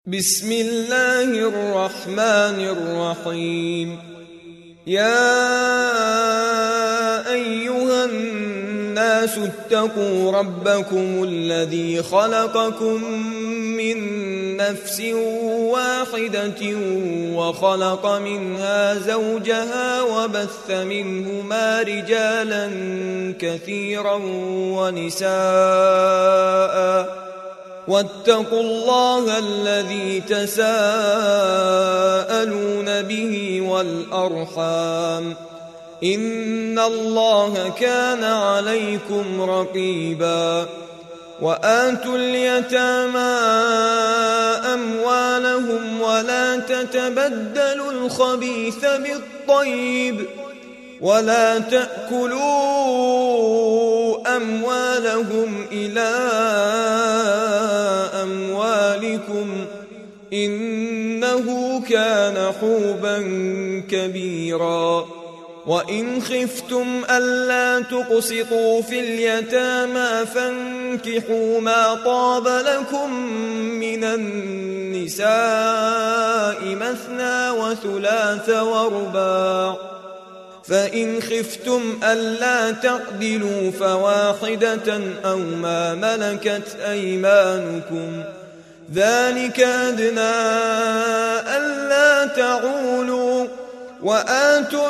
بسم الله الرحمن الرحيم. يا أيها الناس اتقوا ربكم الذي خلقكم من نفس واحدة وخلق منها زوجها وبث منهما رجالا كثيرا ونساء واتقوا الله الذي تساءلون به والأرحام إن الله كان عليكم رقيبا. وآتوا اليتامى أموالهم ولا تتبدلوا الخبيث بالطيب ولا تأكلوا أموالهم إلى أموالكم إنه كان حوبا كبيرا. وإن خفتم ألا تقسطوا في اليتامى فانكحوا ما طاب لكم من النساء مثنى وثلاث ورباع، فإن خفتم ألا تعدلوا فواحدة أو ما ملكت أيمانكم ذلك أدنى ألا تعولوا. وآتوا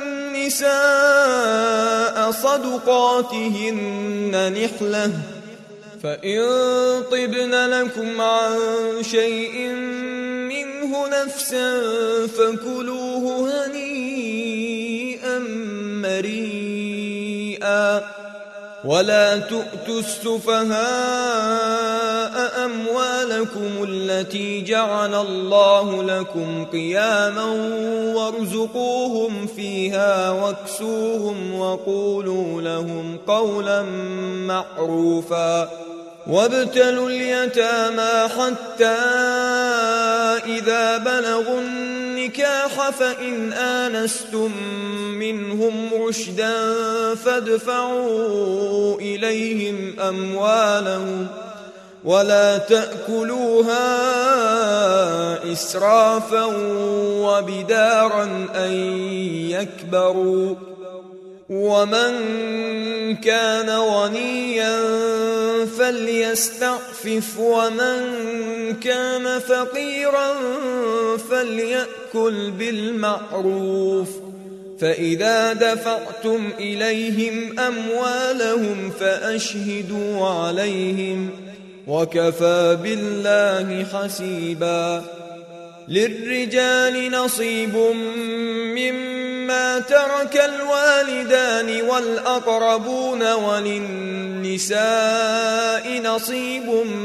النساء صدقاتهن نحلة فإن طبن لكم عن شيء منه نفسا فكلوه هنيئا مريئا. ولا تؤتوا السفهاء أموالكم التي جعل الله لكم قياما وارزقوهم فيها واكسوهم وقولوا لهم قولا معروفا. وابتلوا اليتامى حتى إذا بلغوا النكاح فإن آنستم منهم رشدا فادفعوا إليهم أموالهم ولا تأكلوها إسرافا وبدارا أن يكبروا. ومن كان غنيا فليستعفف ومن كان فقيرا فليأكل بالمعروف. فإذا دفعتم إليهم أموالهم فأشهدوا عليهم وكفى بالله حسيبا. للرجال نصيب مما ترك الوالدان والأقربون وللنساء نصيب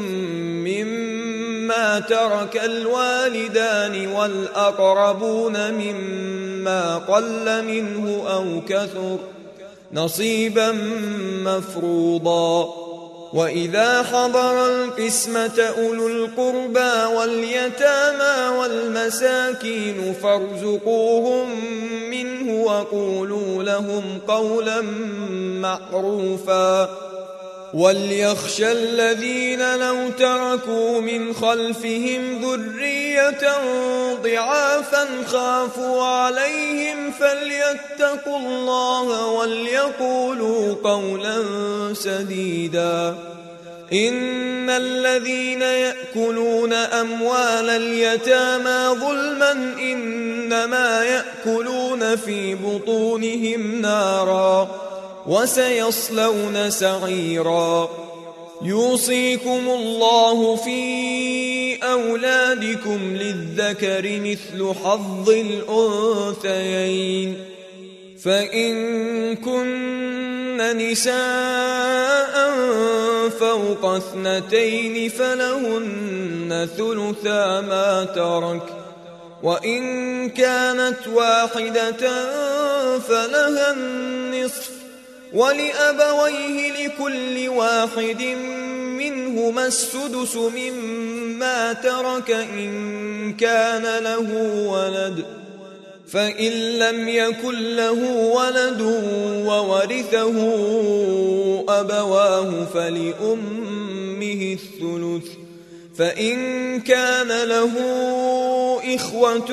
مما ترك الوالدان والأقربون مما قل منه أو كثر نصيبا مفروضا. وإذا حضر القسمة أولو القربى واليتامى والمساكين فارزقوهم منه وقولوا لهم قولا معروفا. وليخشى الذين لو تركوا من خلفهم ذرية ضعافا خافوا عليهم فليتقوا الله وليقولوا قولا سديدا. إن الذين يأكلون أموال اليتامى ظلما إنما يأكلون في بطونهم نارا وسيصلون سعيرا. يوصيكم الله في أولادكم للذكر مثل حظ الأنثيين. فإن كن نساء فوق 2 فلهن ثلثا ما ترك، وإن كانت واحدة فلها النصف، ولأبويه لكل واحد منهما السدس مما ترك إن كان له ولد، فإن لم يكن له ولد وورثه أبواه فلأمه الثلث، فإن كان له إخوة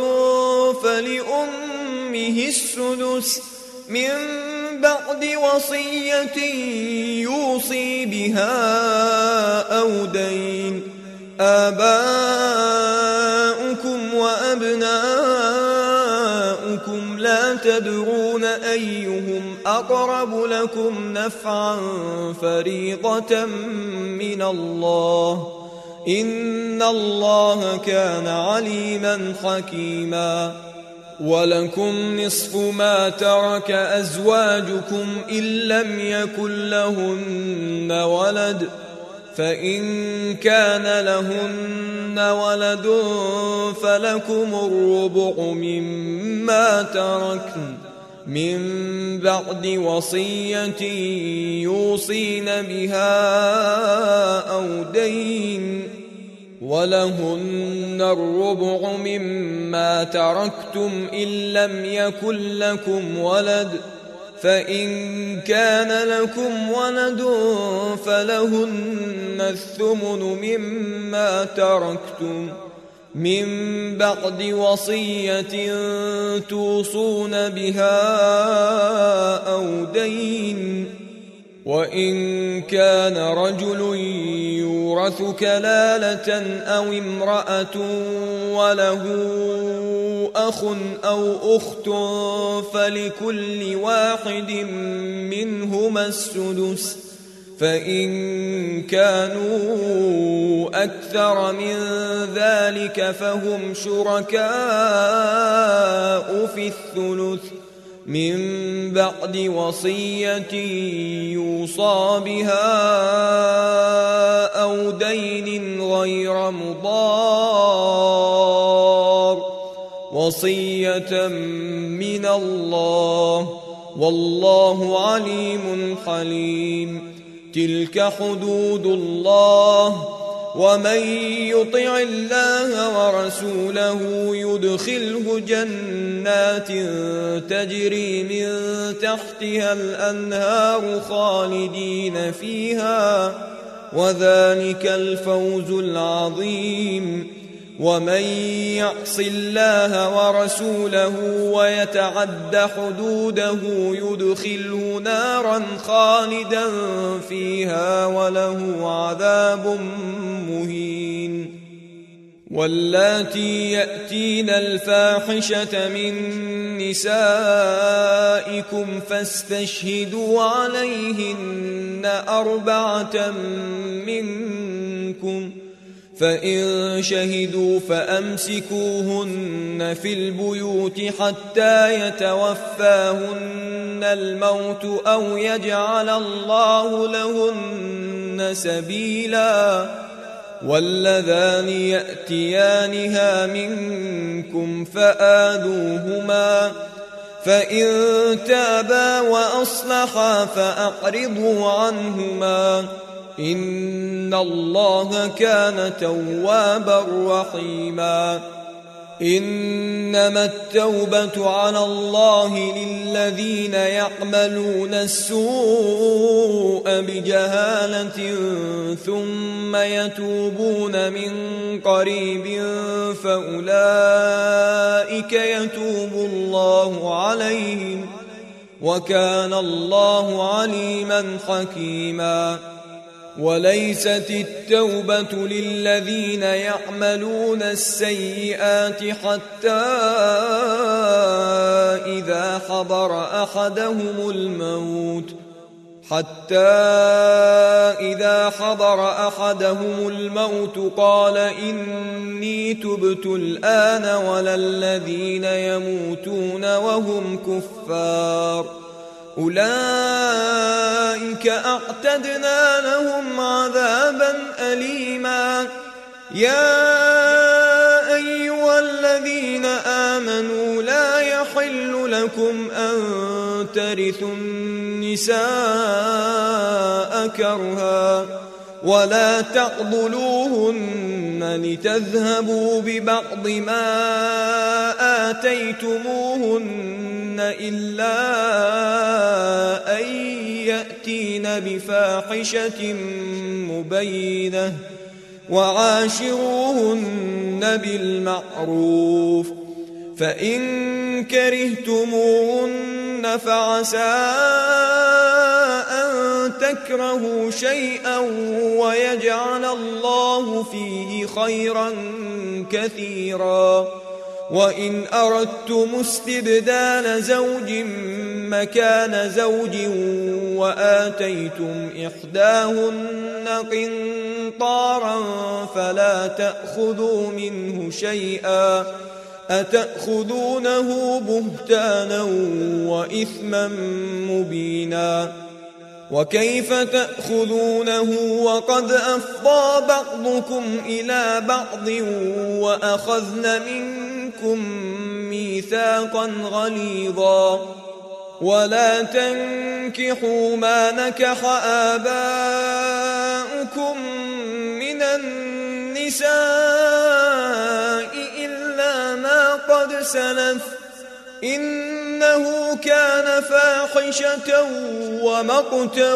فلأمه السدس من بعد وصية يوصي بها أو دين. آباؤكم وأبناؤكم لا تدرون أيهم أقرب لكم نفعا فريضة من الله إن الله كان عليما حكيما. ولكم نصف ما ترك أزواجكم إن لم يكن لهن ولد، فإن كان لهن ولد فلكم الربع مما تركن من بعد وصية يوصين بها أو دين. ولهن الربع مما تركتم إن لم يكن لكم ولد، فإن كان لكم ولد فلهن الثمن مما تركتم من بعد وصية توصون بها أو دين. وإن كان رجل يورث كلالة أو امرأة وله أخ أو أخت فلكل واحد منهما السدس، فإن كانوا أكثر من ذلك فهم شركاء في الثلث من بعد وصية يوصى بها أو دين غير مضار، وصية من الله والله عليم حليم. تلك حدود الله، ومن يطع الله ورسوله يدخله جنات تجري من تحتها الأنهار خالدين فيها، وذلك الفوز العظيم. ومن يعص الله ورسوله ويتعد حدوده يدخله نارا خالدا فيها وله عذاب مهين. واللاتي يأتين الفاحشة من نسائكم فاستشهدوا عليهن 4 منكم، فإن شهدوا فأمسكوهن في البيوت حتى يتوفاهن الموت أو يجعل الله لهن سبيلا. واللذان يأتيانها منكم فآذوهما، فإن تابا وأصلحا فأعرضوا عنهما إن الله كان توابا رحيما. إنما التوبة على الله للذين يعملون السوء بجهالة ثم يتوبون من قريب فأولئك يتوب الله عليهم وكان الله عليما حكيما. وليست التوبة للذين يعملون السيئات حتى إذا حضر أحدهم الموت قال إني تبت الآن ولا الذين يموتون وهم كفار أولئك أعتدنا لهم عذابا أليما. يا أيها الذين آمنوا لا يحل لكم أن ترثوا النساء كرها ولا تعضلوهن لتذهبوا ببعض ما آتيتموهن إلا أن يأتين بفاحشة مبينة وعاشروهن بالمعروف فإن كرهتموهن فعسى أن تكرهوا شيئا ويجعل الله فيه خيرا كثيرا وإن أردتم استبدال زوج مكان زوج وآتيتم إحداهن قنطارا فلا تأخذوا منه شيئا أتأخذونه بهتانا وإثما مبينا وكيف تأخذونه وقد أفضى بعضكم إلى بعض وأخذن منكم ميثاقا غليظا ولا تنكحوا ما نكح آباؤكم من النساء إلا ما قد سلف إنه كان فاحشة ومقتا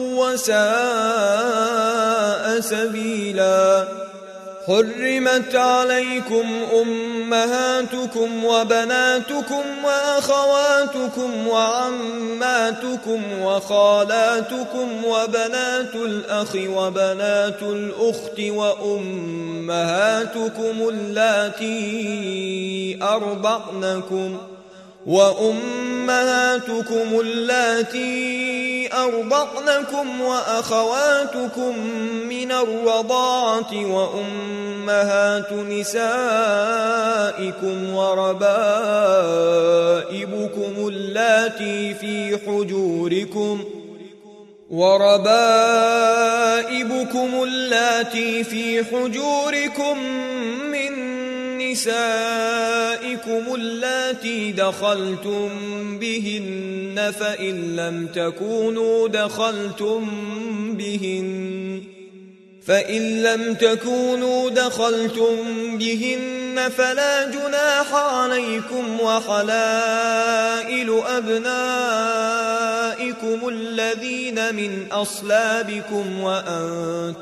وساء سبيلا حرمت عليكم أمهاتكم وبناتكم وأخواتكم وعماتكم وخالاتكم وبنات الأخ وبنات الأخت وأمهاتكم اللاتي أرضعنكم وأخواتكم من الرضاعة وأمهات نسائكم وربائبكم اللاتي في حجوركم من نسائكم اللاتي دخلتم بهن فإن لم تكونوا دخلتم بهن فلا جناح عليكم وحلائل أبنائكم الذين من أصلابكم وأن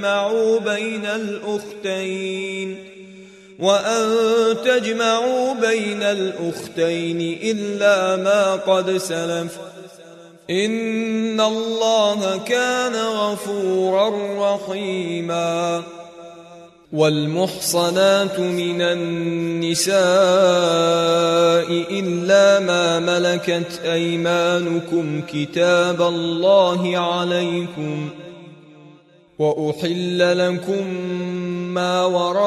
تجمعوا بين الأختين إلا ما قد سلف إن الله كان غفورا رحيما والمحصنات من النساء إلا ما ملكت أيمانكم كتاب الله عليكم وأحل لكم ما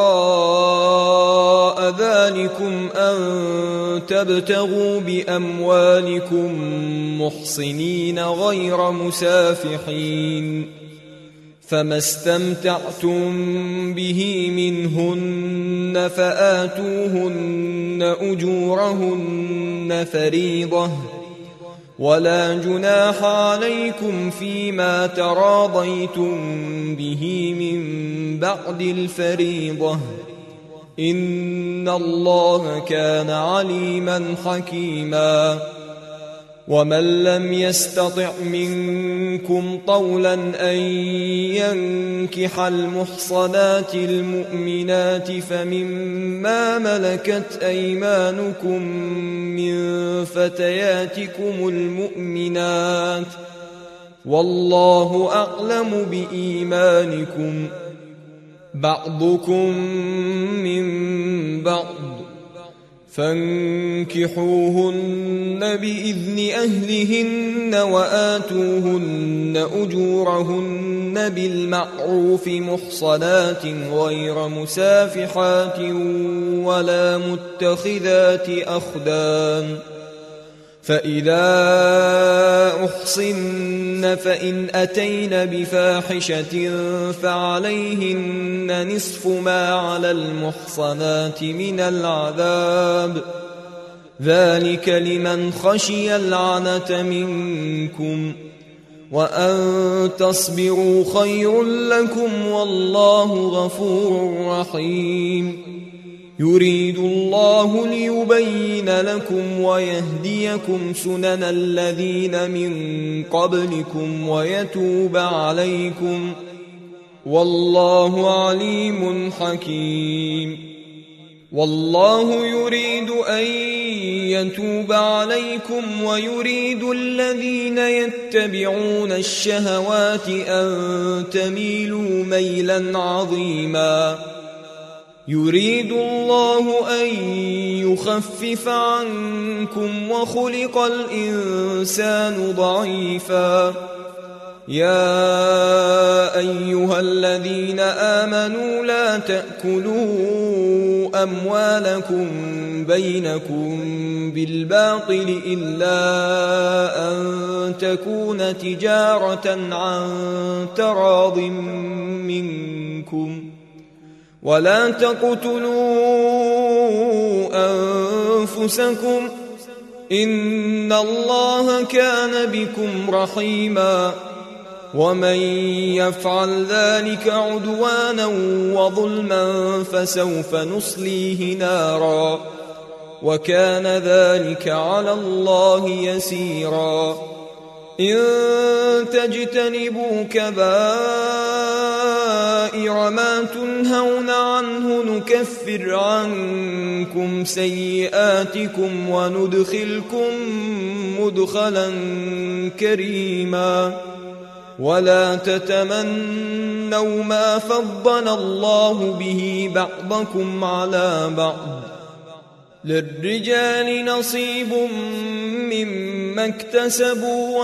وراء ذلكم أن تبتغوا بأموالكم محصنين غير مسافحين فما استمتعتم به منهن فآتوهن أجورهن فريضة ولا جناح عليكم فيما تراضيتم به من بعد الفريضة إن الله كان عليما حكيما ومن لم يستطع منكم طولا أن ينكح المحصنات المؤمنات فمما ملكت أيمانكم من فتياتكم المؤمنات والله أعلم بإيمانكم بعضكم من بعض فانكحوهن بإذن أهلهن وآتوهن أجورهن بالمعروف محصنات غير مسافحات ولا متخذات أخدان فإذا أحصن فإن أتين بفاحشة فعليهن نصف ما على المحصنات من العذاب ذلك لمن خشي العنة منكم وأن تصبروا خير لكم والله غفور رحيم يريد الله ليبين لكم ويهديكم سنن الذين من قبلكم ويتوب عليكم والله عليم حكيم. والله يريد أن يتوب عليكم ويريد الذين يتبعون الشهوات أن تميلوا ميلا عظيما. يريد الله أن يخفف عنكم وخلق الإنسان ضعيفا. يا أيها الذين آمنوا لا تأكلوا أموالكم بينكم بالباطل إلا أن تكون تجارة عن تراض منكم ولا تقتلوا أنفسكم إن الله كان بكم رحيما. ومن يفعل ذلك عدوانا وظلما فسوف نصليه نارا وكان ذلك على الله يسيرا. إن تجتنبوا كبائر ما تنهون عنه نكفر عنكم سيئاتكم وندخلكم مدخلا كريما. ولا تتمنوا ما فضل الله به بعضكم على بعض. للرجال نصيب مما اكتسبوا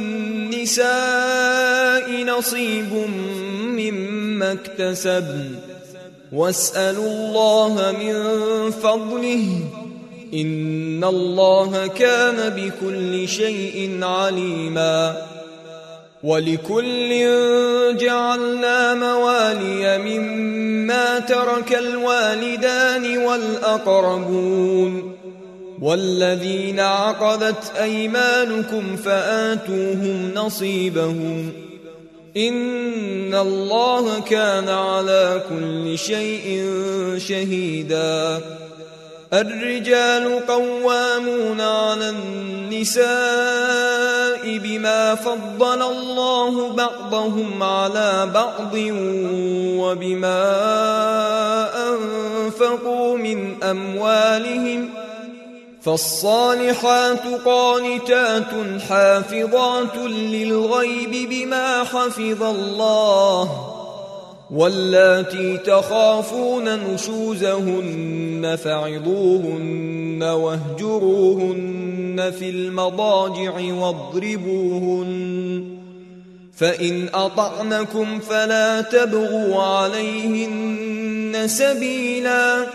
وللنساء نصيب مما اكتسبن واسألوا الله من فضله إن الله كان بكل شيء عليما. ولكل جعلنا موالي مما ترك الوالدان والأقربون والذين عقدت أيمانكم فآتوهم نصيبهم إن الله كان على كل شيء شهيدا. الرجال قوامون على النساء بما فضل الله بعضهم على بعض وبما أنفقوا من أموالهم. فالصالحات قانتات حافظات للغيب بما حفظ الله واللاتي تخافون نشوزهن فعظوهن واهجروهن في المضاجع واضربوهن فإن أطعنكم فلا تبغوا عليهن سبيلا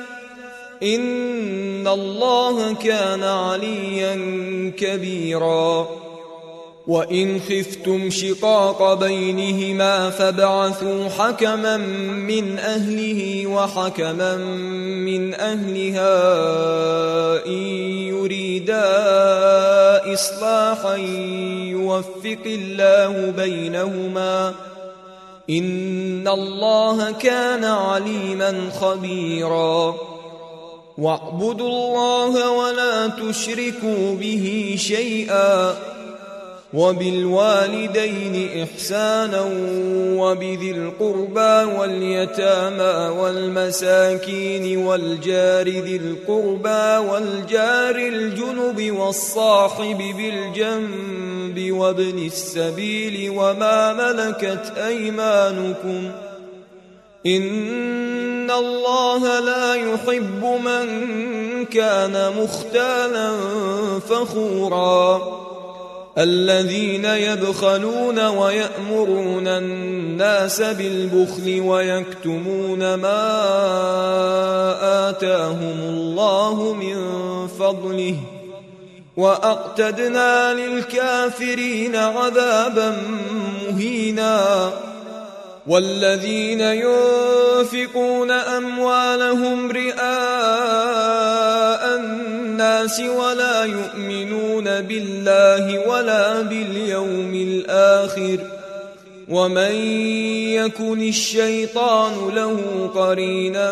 إن الله كان عليا كبيرا. وإن خفتم شقاق بينهما فابعثوا حكما من أهله وحكما من أهلها إن يريدا إصلاحا يوفق الله بينهما إن الله كان عليما خبيرا. واعبدوا الله ولا تشركوا به شيئا وبالوالدين إحسانا وبذي القربى واليتامى والمساكين والجار ذي القربى والجار الجنب والصاحب بالجنب وابن السبيل وما ملكت أيمانكم إن الله لا يحب من كان مختالا فخورا. الذين يبخلون ويأمرون الناس بالبخل ويكتمون ما آتاهم الله من فضله وأعتدنا للكافرين عذابا مهينا. والذين ينفقون أموالهم رئاء الناس ولا يؤمنون بالله ولا باليوم الآخر ومن يكن الشيطان له قرينا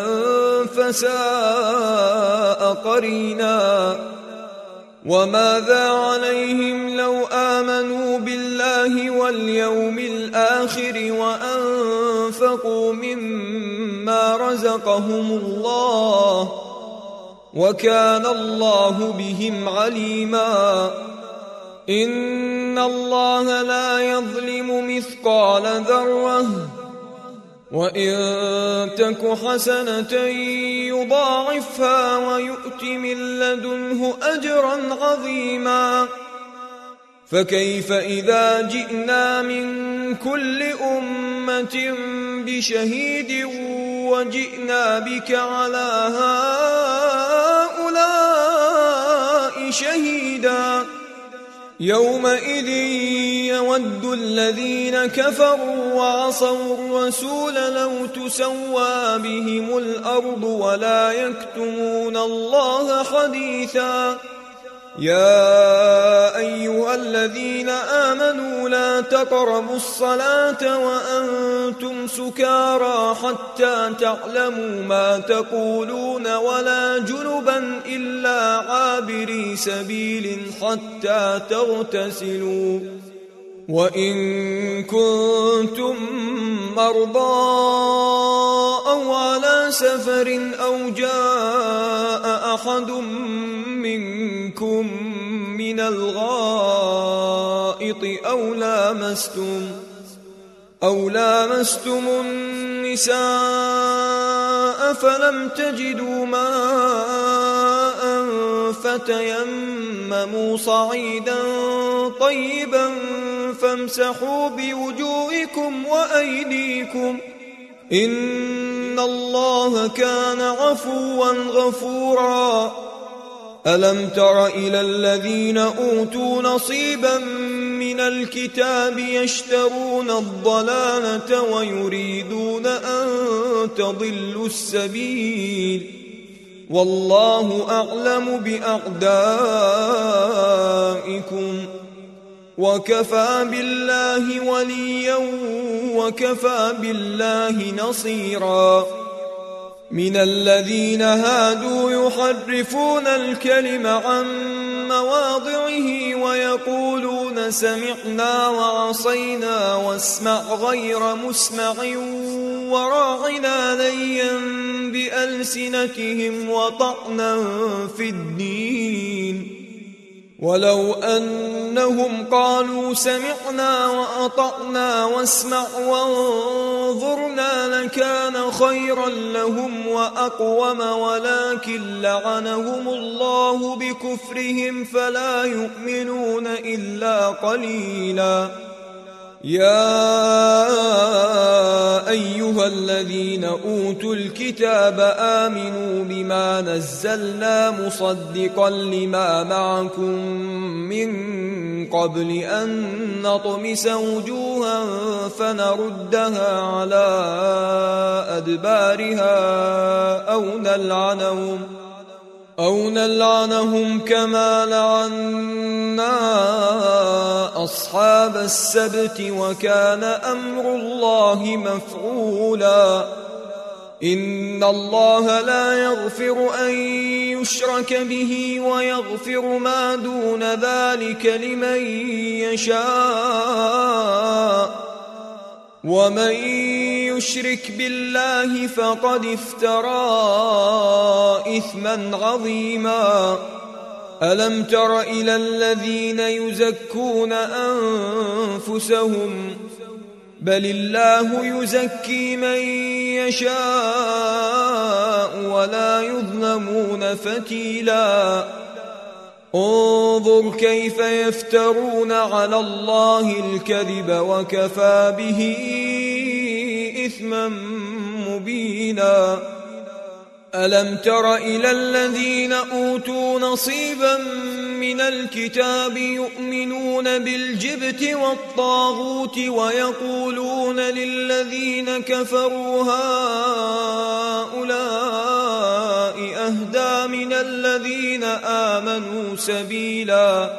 فساء قرينا. وماذا عليهم لو آمنوا بالله واليوم الآخر أنفقوا مما رزقهم الله وكان الله بهم عليما إن الله لا يظلم مثقال ذرة وإن تك حسنة يضاعفها ويؤت من لدنه أجرا عظيما فكيف إذا جئنا من كل أمة بشهيد وجئنا بك على هؤلاء شهيدا يومئذ يود الذين كفروا وعصوا الرسول لو تسوى بهم الأرض ولا يكتمون الله حديثا يا أيها الذين آمنوا لا تقربوا الصلاة وأنتم سكارى حتى تعلموا ما تقولون ولا جنبا إلا عابري سبيل حتى تغتسلوا وإن كنتم مرضى أو على سفر أو جاء أحد منكم من الغائط أو لامستم النساء فلم تجدوا ماء فتيمموا صعيدا طيبا فامسحوا بوجوهكم وأيديكم إن الله كان عفوا غفورا ألم تر إلى الذين أوتوا نصيبا من الكتاب يشترون الضلالة ويريدون أن تضلوا السبيل والله أعلم بأعدائكم وكفى بالله وليا وكفى بالله نصيرا من الذين هادوا يحرفون الكلم عن مواضعه ويقولون سمعنا وعصينا واسمع غير مسمع وراعنا ليا بألسنتهم وطعنا في الدين ولو أنهم قالوا سمعنا وأطعنا واسمع وانظرنا لكان خيرا لهم وأقوم ولكن لعنهم الله بكفرهم فلا يؤمنون إلا قليلا يا أيها الذين أوتوا الكتاب آمنوا بما نزلنا مصدقا لما معكم من قبل أن نطمس وجوها فنردها على أدبارها أو نلعنهم كما لعنا أصحاب السبت وكان أمر الله مفعولا إن الله لا يغفر أن يشرك به ويغفر ما دون ذلك لمن يشاء ومن يشرك بالله فقد افترى إثما عظيما ألم تر إلى الذين يزكون أنفسهم بل الله يزكي من يشاء ولا يظلمون فتيلا انظر كيف يفترون على الله الكذب وكفى به إثما مبينا ألم تر إلى الذين أوتوا نصيبا من الكتاب يؤمنون بالجبت والطاغوت ويقولون للذين كفروا هؤلاء أهدى من الذين آمنوا سبيلا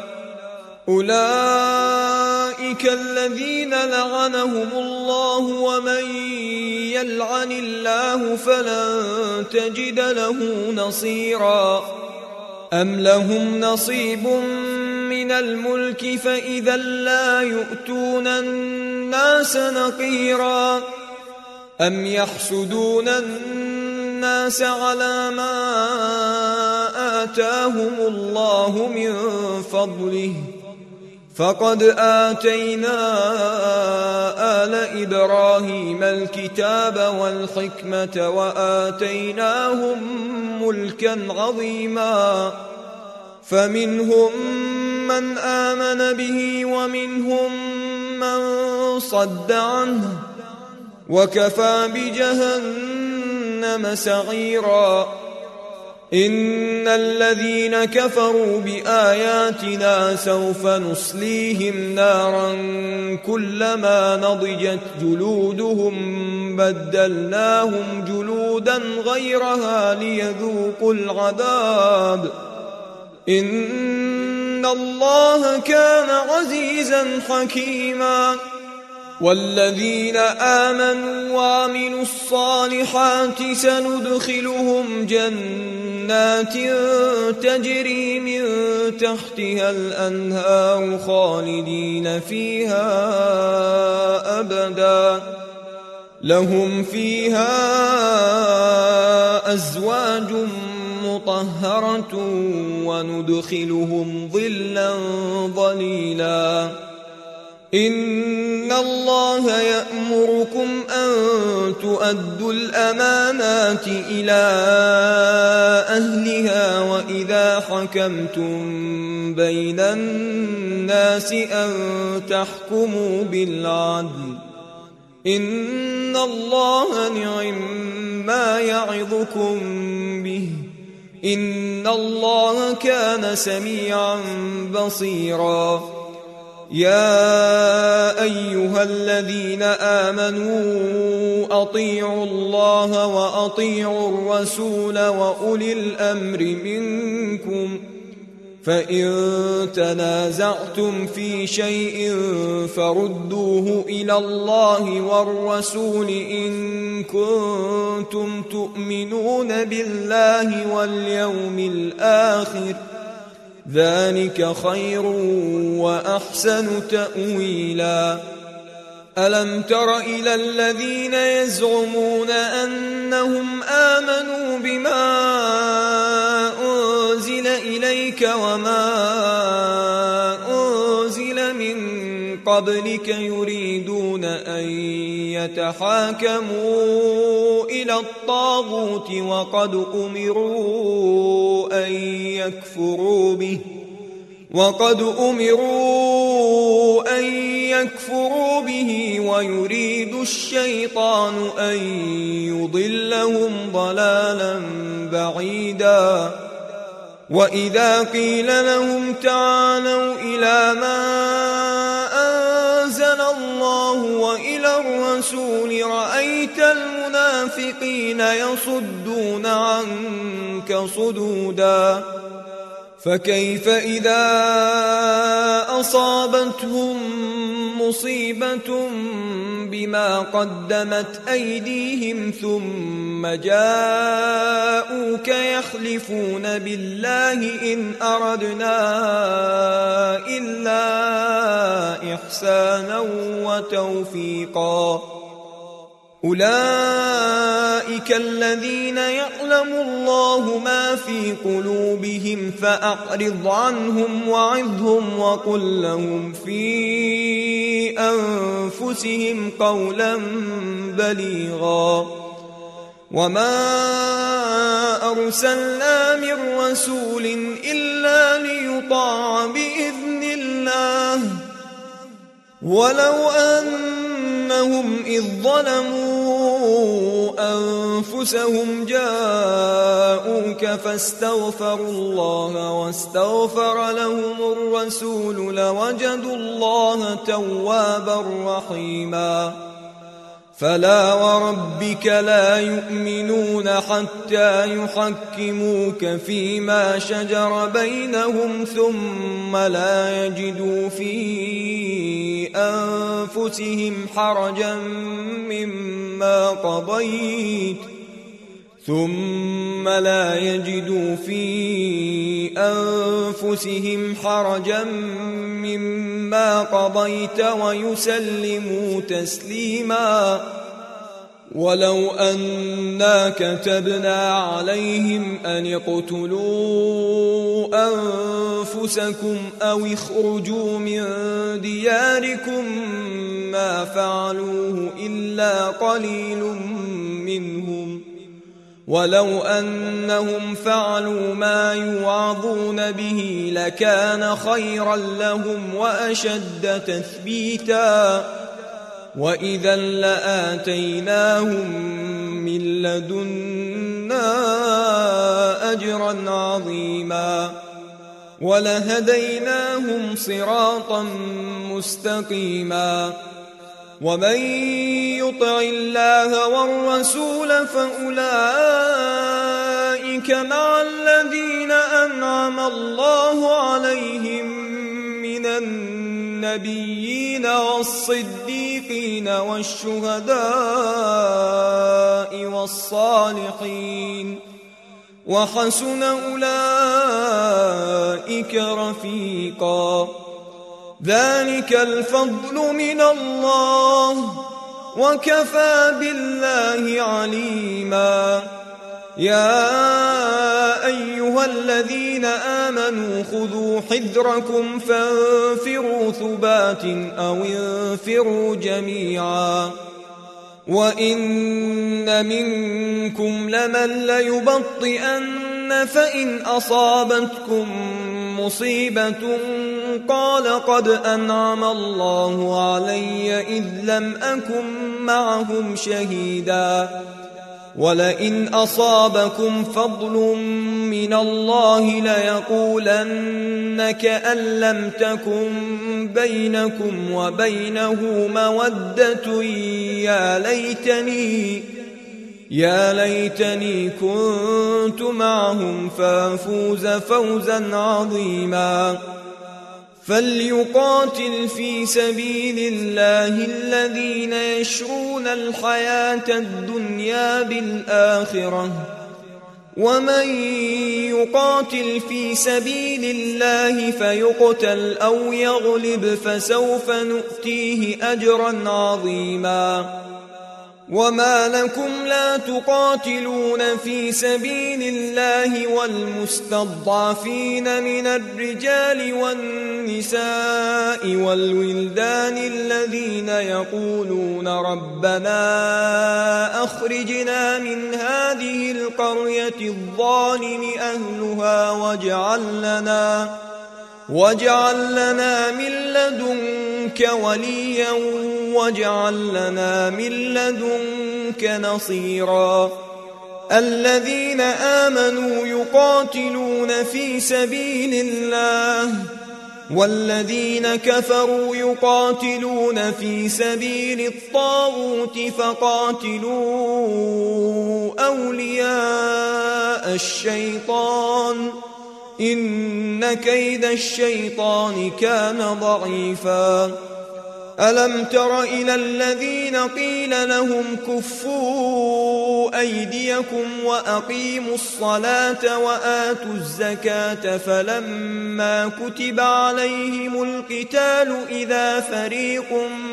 أولئك الذين لعنهم الله ومن يلعن الله فلن تجد له نصيرا أم لهم نصيب من الملك فإذا لا يؤتون الناس نقيرا أم يحسدون الناس على ما آتاهم الله من فضله فقد آتينا آل إبراهيم الكتاب والحكمة وآتيناهم ملكا عظيما فمنهم من آمن به ومنهم من صد عنه وكفى بجهنم سعيرا إن الذين كفروا بآياتنا سوف نصليهم نارا كلما نضجت جلودهم بدلناهم جلودا غيرها ليذوقوا العذاب إن الله كان عزيزا حكيما والذين آمنوا وعملوا الصالحات سندخلهم جنات تجري من تحتها الأنهار خالدين فيها أبدا لهم فيها أزواج مطهرة وندخلهم ظلا ظليلا إن الله يأمركم أن تؤدوا الأمانات إلى أهلها وإذا حكمتم بين الناس أن تحكموا بالعدل إن الله نعم ما يعظكم به إن الله كان سميعا بصيرا يا أيها الذين آمنوا أطيعوا الله وأطيعوا الرسول وأولي الأمر منكم فإن تنازعتم في شيء فردوه إلى الله والرسول إن كنتم تؤمنون بالله واليوم الآخر ذلك خير وأحسن تأويلا ألم تر إلى الذين يزعمون أنهم آمنوا بما أنزل إليك وما أنزل من قبلك يريدون أن يتحاكموا إلى الطاغوت وقد أمروا أن يكفروا به ويريد الشيطان أن يضلهم ضلالا بعيدا وإذا قيل لهم تعالوا إلى ما أنزل الله وإلى الرسول رأيت المنافقين يصدون عنك صدودا فكيف إذا أصابتهم مصيبة بما قدمت أيديهم ثم جاءوك يحلفون بالله إن أردنا إلا إحسانا وتوفيقا أولئك الذين يعلم الله ما في قلوبهم فأعرض عنهم وعظهم وقل لهم في أنفسهم قولا بليغا وما أرسلنا من رسول إلا ليطاع بإذن الله ولو أنهم إذ ظلموا أنفسهم جاءوك فاستغفروا الله واستغفر لهم الرسول لوجدوا الله توابا رحيما فلا وربك لا يؤمنون حتى يحكموك فيما شجر بينهم ثم لا يجدوا في أنفسهم حرجا مما قضيت ويسلموا تسليما ولو أنا كتبنا عليهم أن اقتلوا أنفسكم أو اخرجوا من دياركم ما فعلوه إلا قليل منهم ولو أنهم فعلوا ما يوعظون به لكان خيرا لهم وأشد تثبيتا وإذا لآتيناهم من لدنا أجرا عظيما ولهديناهم صراطا مستقيما ومن يطع الله والرسول فأولئك مع الذين أنعم الله عليهم من النبيين والصديقين والشهداء والصالحين وحسن أولئك رفيقا ذلك الفضل من الله وكفى بالله عليما يا أيها الذين آمنوا خذوا حذركم فانفروا ثبات أو انفروا جميعا وإن منكم لمن ليبطئن فإن أصابتكم مصيبة قال قد أنعم الله علي إذ لم أكن معهم شهيدا ولئن أصابكم فضل من الله ليقولن كأن لم تكن بينكم وبينه مودة يا ليتني كنت معهم فافوز فوزا عظيما فليقاتل في سبيل الله الذين يشرون الحياة الدنيا بالآخرة ومن يقاتل في سبيل الله فيقتل أو يغلب فسوف نؤتيه أجرا عظيما وما لكم لا تقاتلون في سبيل الله والمستضعفين من الرجال والنساء والولدان الذين يقولون ربنا أخرجنا من هذه القرية الظالم أهلها واجعل لنا من لدنك وليا واجعل لنا من لدنك نصيرا الذين آمنوا يقاتلون في سبيل الله والذين كفروا يقاتلون في سبيل الطاغوت فقاتلوا أولياء الشيطان إن كيد الشيطان كان ضعيفا ألم تر إلى الذين قيل لهم كفوا أيديكم وأقيموا الصلاة وآتوا الزكاة فلما كتب عليهم القتال إذا فريق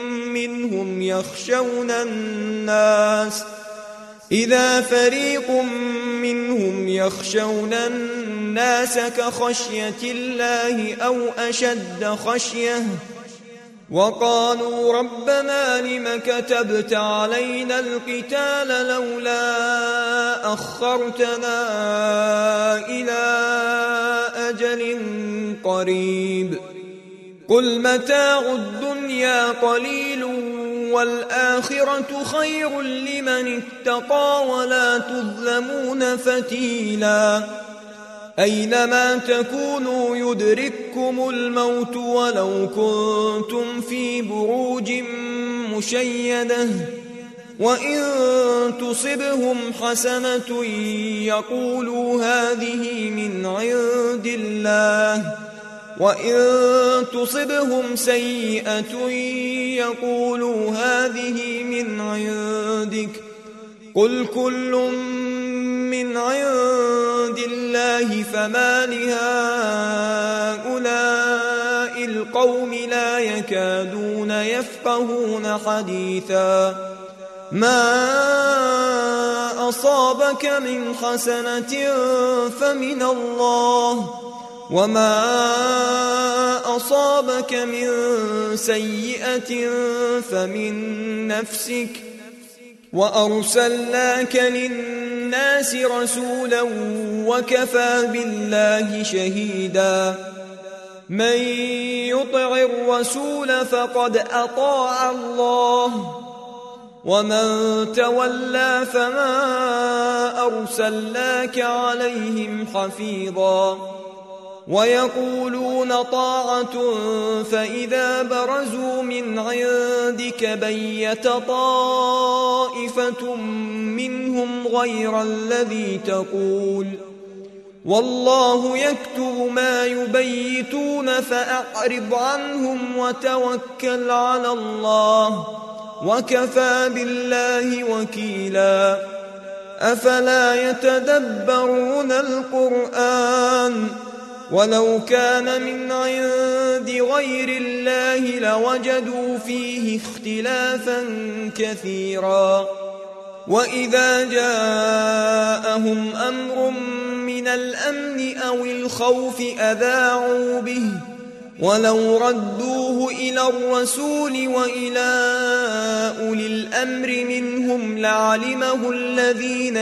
منهم يخشون الناس كخشية الله أو أشد خشية وقالوا ربنا لم كتبت علينا القتال لولا أخرتنا إلى أجل قريب قل متاع الدنيا قليل والآخرة خير لمن اتقى ولا تظلمون فتيلا أينما تكونوا يدرككم الموت ولو كنتم في بروج مشيدة وإن تصبهم حسنة يقولوا هذه من عند الله وإن تصبهم سيئة يقولوا هذه من عندك قل كل من عند الله فما لهؤلاء القوم لا يكادون يفقهون حديثا ما أصابك من حسنة فمن الله، وما أصابك من سيئة فمن نفسك، وأرسلناك للناس رسولا وكفى بالله شهيدا. من يطع الرسول فقد أطاع الله، ومن تولى فما أرسلناك عليهم حفيظا. ويقولون طاعة فإذا برزوا من عندك بيت طائفة منهم غير الذي تقول، والله يكتب ما يبيتون فأعرض عنهم وتوكل على الله، وكفى بالله وكيلا. أفلا يتدبرون القرآن؟ ولو كان من عند غير الله لوجدوا فيه اختلافا كثيرا. وإذا جاءهم أمر من الأمن أو الخوف أذاعوا به، ولو ردوه إلى الرسول وإلى أولي الأمر منهم لعلمه الذين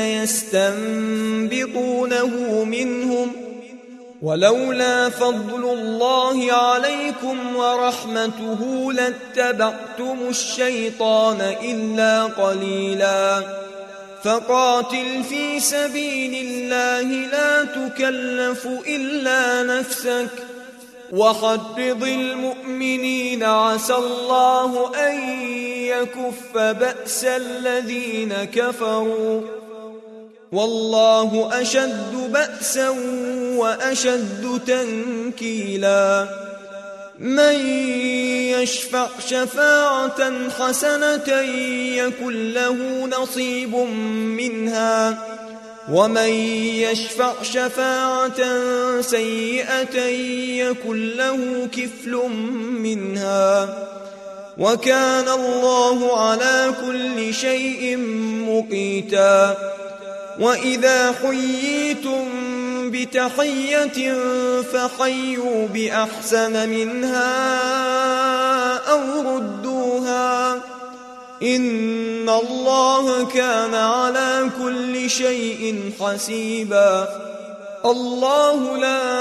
يستنبطونه منهم، ولولا فضل الله عليكم ورحمته لاتبعتم الشيطان إلا قليلا. فقاتل في سبيل الله لا تكلف إلا نفسك، وحرض المؤمنين عسى الله أن يكف بأس الذين كفروا، والله أشد بأسا وأشد تنكيلا. من يشفع شفاعة حسنة يكن له نصيب منها، ومن يشفع شفاعة سيئة يكن له كفل منها، وكان الله على كل شيء مقيتا. وإذا حييتم بتحية فحيوا بأحسن منها أو ردوها، إن الله كان على كل شيء حسيبا. الله لا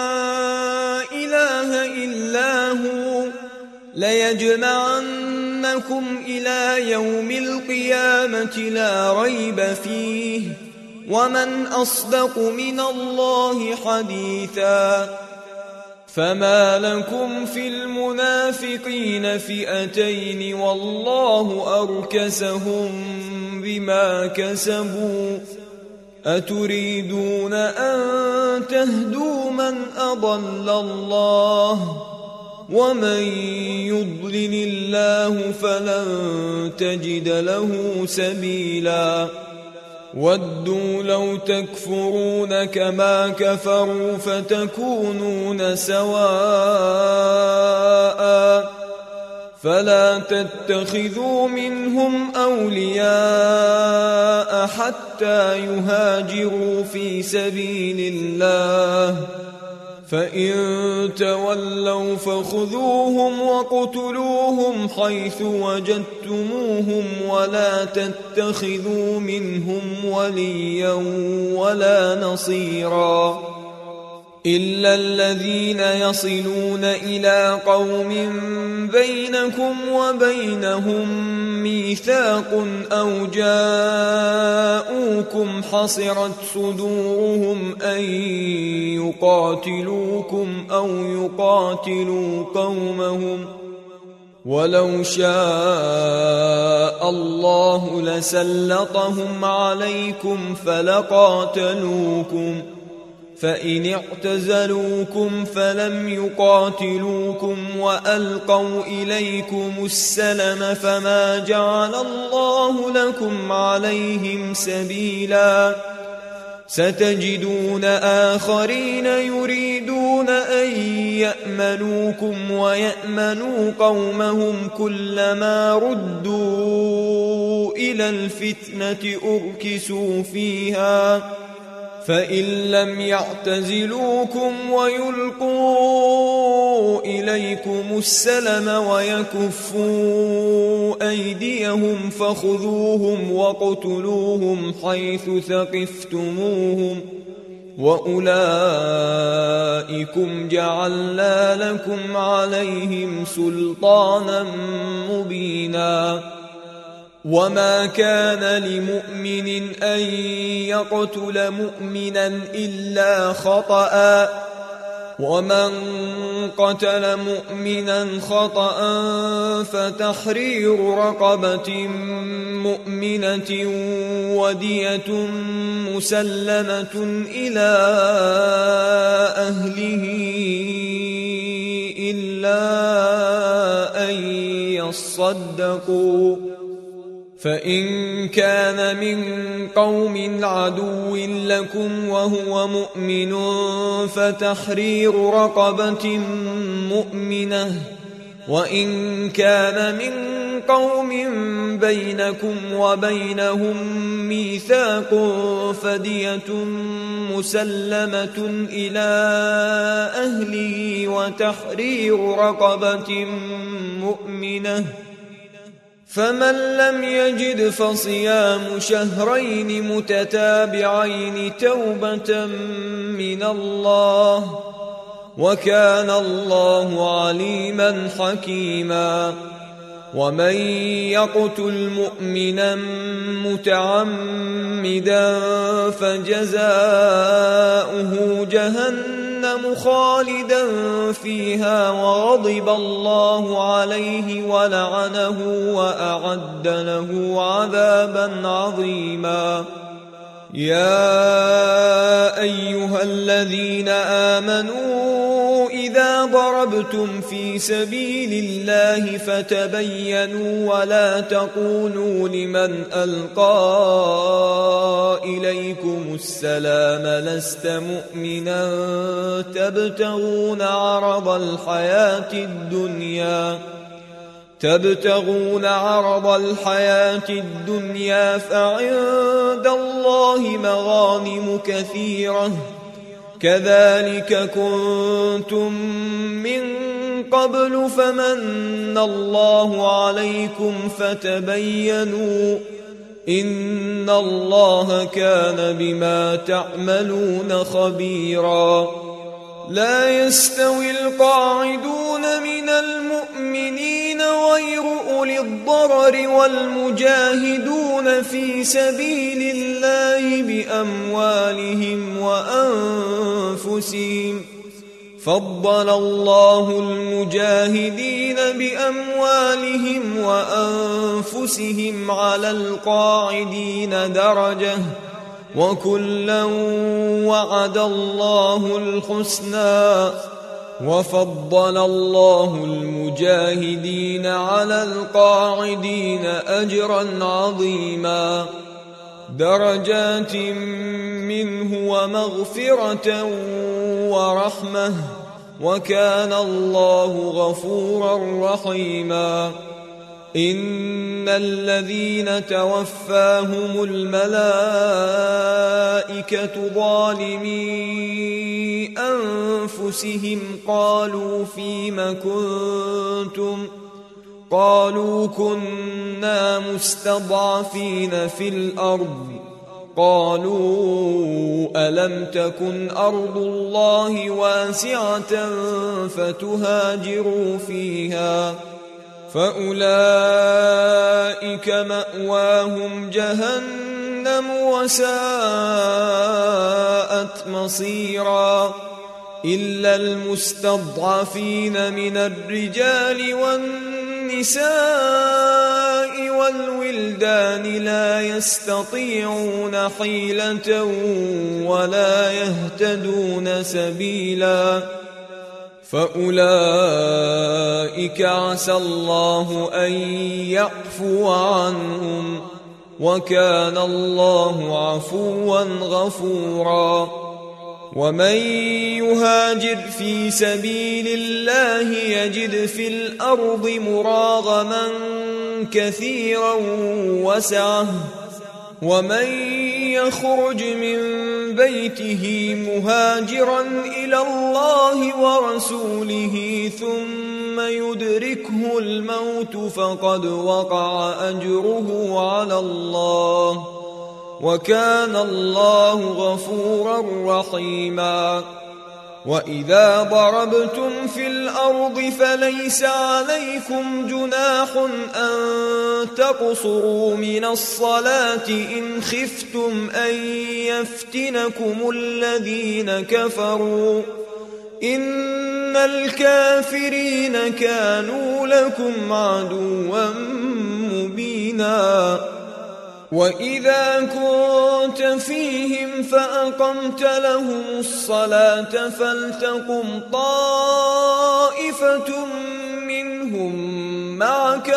إله إلا هو، ليجمعنكم إلى يوم القيامة لا ريب فيه، ومن أصدق من الله حديثا. فما لكم في المنافقين فئتين والله أركسهم بما كسبوا، أتريدون أن تهدوا من أضل الله، ومن يضلل الله فلن تجد له سبيلا. ودوا لو تكفرون كما كفروا فتكونون سواء، فلا تتخذوا منهم أولياء حتى يهاجروا في سبيل الله، فإن تولوا فخذوهم وقتلوهم حيث وجدتموهم، ولا تتخذوا منهم وليا ولا نصيرا، إلا الذين يصلون إلى قوم بينكم وبينهم ميثاق أو جاءوكم حصرت صدورهم أن يقاتلوكم أو يقاتلوا قومهم، ولو شاء الله لسلطهم عليكم فلقاتلوكم، فإن اعتزلوكم فلم يقاتلوكم وألقوا إليكم السلم فما جعل الله لكم عليهم سبيلا. ستجدون آخرين يريدون أن ليأمنوكم ويأمنوا قومهم كلما ردوا إلى الفتنة أركسوا فيها فإن لم يعتزلوكم ويلقوا إليكم السلم ويكفوا أيديهم فخذوهم وقتلوهم حيث ثقفتموهم وأولئكم جعلنا لكم عليهم سلطانا مبينا وما كان لمؤمن أن يقتل مؤمنا إلا خطأ ومن قتل مؤمنا خطأ فتحرير رقبة مؤمنة ودية مسلمة إلى أهله إلا أن يصدقوا فإن كان من قوم عدو لكم وهو مؤمن فتحرير رقبة مؤمنة وإن كان من قوم بينكم وبينهم ميثاق فدية مسلمة إلى أهله وتحرير رقبة مؤمنة فمن لم يجد فصيام شهرين متتابعين توبة من الله وكان الله عليما حكيما ومن يقتل مؤمنا متعمدا فجزاؤه جهنم خالدا فيها وغضب الله عليه ولعنه وأعد له عذابا عظيما يا أيها الذين آمنوا إذا ضربتم في سبيل الله فتبينوا ولا تقولوا لمن ألقى إليكم السلام لست مؤمنا تبتغون عرض الحياة الدنيا فعند الله مغانم كثيرة كذلك كنتم من قبل فمن الله عليكم فتبينوا إن الله كان بما تعملون خبيرا لا يستوي القاعدون من المؤمنين غير أولي الضرر والمجاهدون في سبيل الله بأموالهم وأنفسهم فضل الله المجاهدين بأموالهم وأنفسهم على القاعدين درجة وكلا وعد الله الحسنى وفضل الله المجاهدين على القاعدين أجرا عظيما درجات منه ومغفرة ورحمة وكان الله غفورا رحيما إن الذين توفاهم الملائكة ظالمي أنفسهم قالوا فيم كنتم قالوا كنا مستضعفين في الأرض قالوا ألم تكن أرض الله واسعة فتهاجروا فيها فأولئك مأواهم جهنم وساءت مصيرا إلا المستضعفين من الرجال والنساء والولدان لا يستطيعون حيلة ولا يهتدون سبيلا فأولئك عسى الله أن يعفو عنهم وكان الله عفوا غفورا ومن يهاجر في سبيل الله يجد في الأرض مراغما كثيرا وسعة ومن يخرج من بيته مهاجرا إلى الله ورسوله ثم يدركه الموت فقد وقع أجره على الله وكان الله غفورا رحيما. وإذا ضربتم في الأرض فليس عليكم جناح أن تقصروا من الصلاة إن خفتم أن يفتنكم الذين كفروا إن الكافرين كانوا لكم عدوا مبينا. وإذا كنت فيهم فأقمت لهم الصلاة فلتقم طائفة منهم معك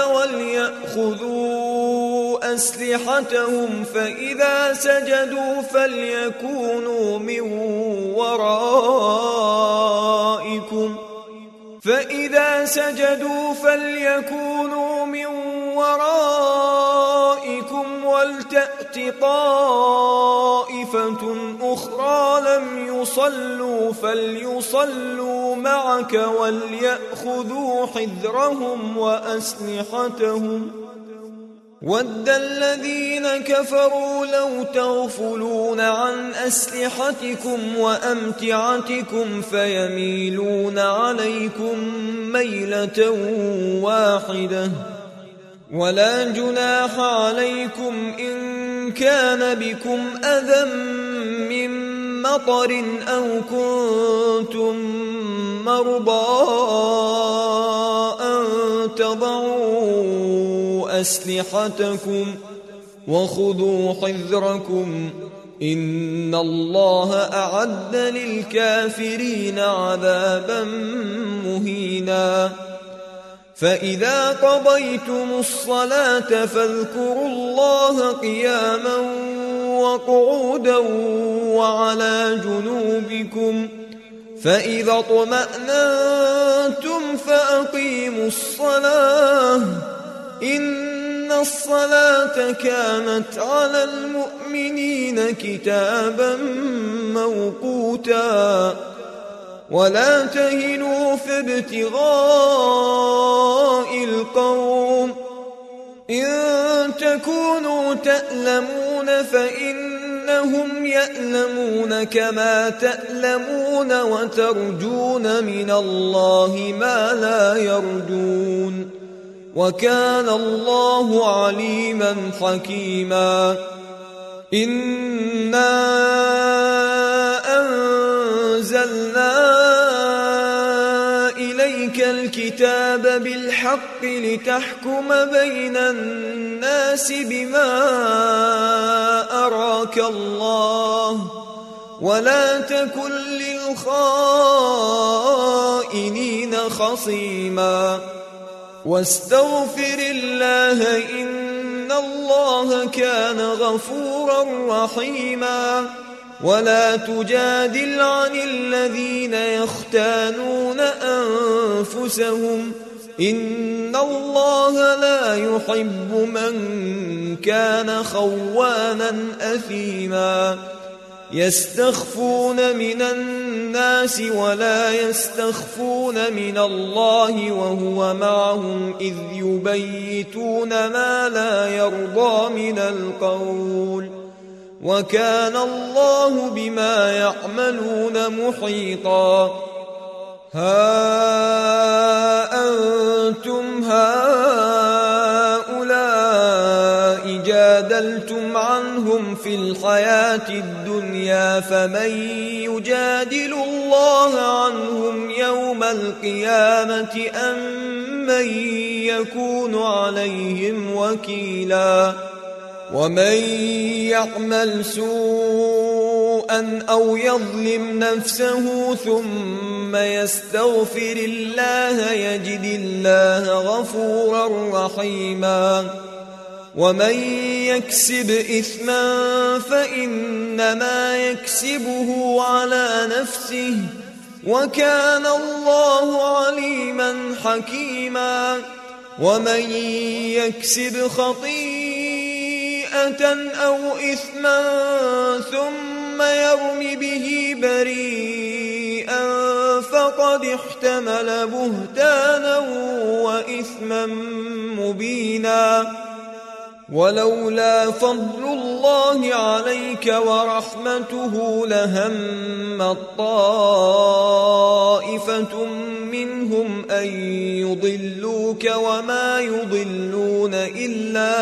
وليأخذوا أسلحتهم فإذا سجدوا فليكونوا من ورائكم ولتأت طائفة أخرى لم يصلوا فليصلوا معك وليأخذوا حذرهم وأسلحتهم. ود الذين كفروا لو تغفلون عن أسلحتكم وأمتعتكم فيميلون عليكم ميلة واحدة ولا جناح عليكم إن كان بكم أذى من مطر أو كنتم مرضى أن تضعوا أسلحتكم وخذوا حذركم إن الله أعد للكافرين عذابا مهينا. فإذا قضيتم الصلاة فاذكروا الله قياما وقعودا وعلى جنوبكم فإذا اطمأننتم فأقيموا الصلاة إن الصلاة كانت على المؤمنين كتابا موقوتا. ولا تهنوا في ابتغاء القوم إن تكونوا تألمون فإنهم يألمون كما تألمون وترجون من الله ما لا يرجون وكان الله عليما حكيما. إنا أنزلنا إليك الكتاب بالحق لتحكم بين الناس بما أراك الله ولا تكن للخائنين خصيما. واستغفر الله إن الله كان غفورا رحيما. ولا تجادل عن الذين يختانون أنفسهم إن الله لا يحب من كان خوانا أثيما. يستخفون من الناس ولا يستخفون من الله وهو معهم إذ يبيتون ما لا يرضى من القول وكان الله بما يعملون محيطا. ها أنتم هؤلاء جادلتم عنهم في الحياة الدنيا فمن يجادل الله عنهم يوم القيامة أم من يكون عليهم وكيلا. ومن يعمل سوءا أو يظلم نفسه ثم يستغفر الله يجد الله غفورا رحيما. ومن يكسب إثما فإنما يكسبه على نفسه وكان الله عليما حكيما ومن يكسب خطيئة أو إثما ثم يرم به بريئا فقد احتمل بهتانا وإثما مبينا ولولا فضل الله عليك ورحمته لهم طائفة منهم أن يضلوك وما يضلون إلا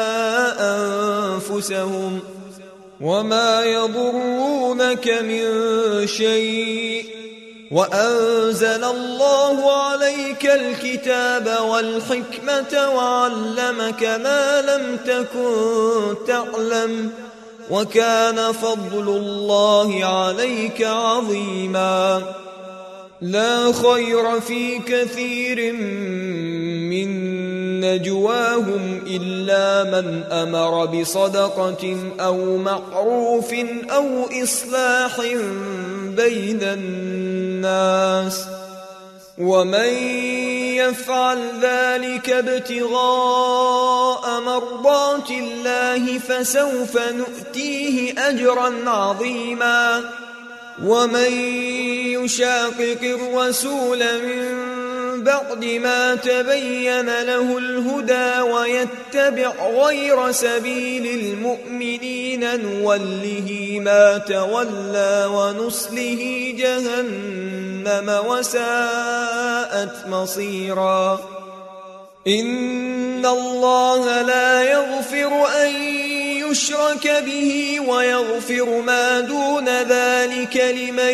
أنفسهم وما يضرونك من شيء وأنزل الله عليك الكتاب والحكمة وعلمك ما لم تكن تعلم وكان فضل الله عليك عظيما لا خير في كثير من نجواهم إلا من أمر بصدقة أو معروف أو إصلاح بين الناس ومن يفعل ذلك ابتغاء مرضات الله فسوف نؤتيه أجرا عظيما ومن يشاقق الرسول من بعد ما تبين له الهدى ويتبع غير سبيل المؤمنين نوله ما تولى ونصله جهنم وساءت مصيرا إن الله لا يغفر أن يشرك به ويغفر ما دون ذلك لمن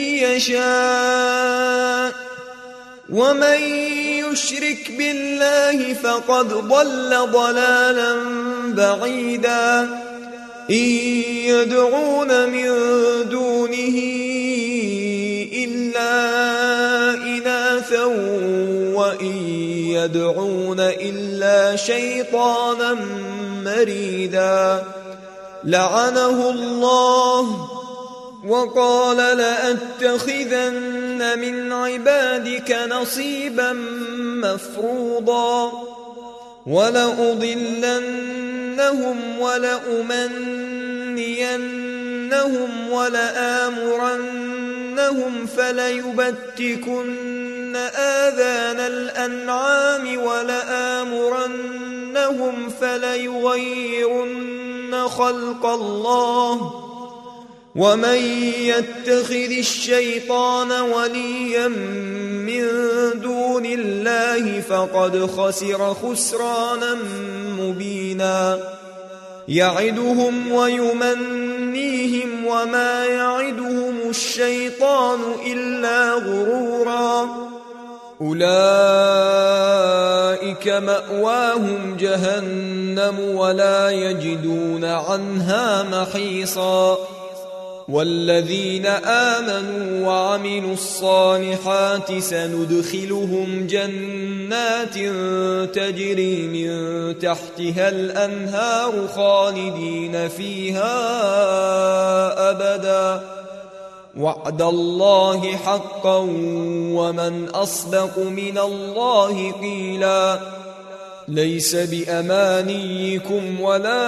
يشاء ومن يشرك بالله فقد ضل ضلالا بعيدا إن يدعون من دونه إلا إناثا وإن يدعون إلا شيطانا مريدا لعنه الله وقال لأتخذن من عبادك نصيبا مفروضا ولأضلنهم ولأمنينهم ولآمرنهم فليبتكن آذان الأنعام ولآمرنهم فليغيرن خلق الله ومن يتخذ الشيطان وليا من دون الله فقد خسر خسرانا مبينا يعدهم ويمنيهم وما يعدهم الشيطان إلا غرورا أولئك مأواهم جهنم ولا يجدون عنها محيصا والذين آمنوا وعملوا الصالحات سندخلهم جنات تجري من تحتها الأنهار خالدين فيها أبدا وعد الله حقا ومن أصدق من الله قيلا ليس بأمانيكم ولا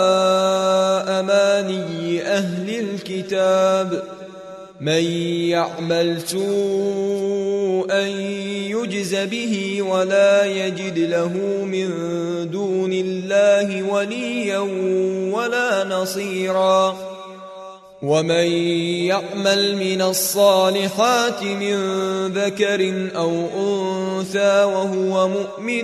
أماني أهل الكتاب من يعمل سوءا يجز به ولا يجد له من دون الله وليا ولا نصيرا ومن يعمل من الصالحات من ذكر أو أنثى وهو مؤمن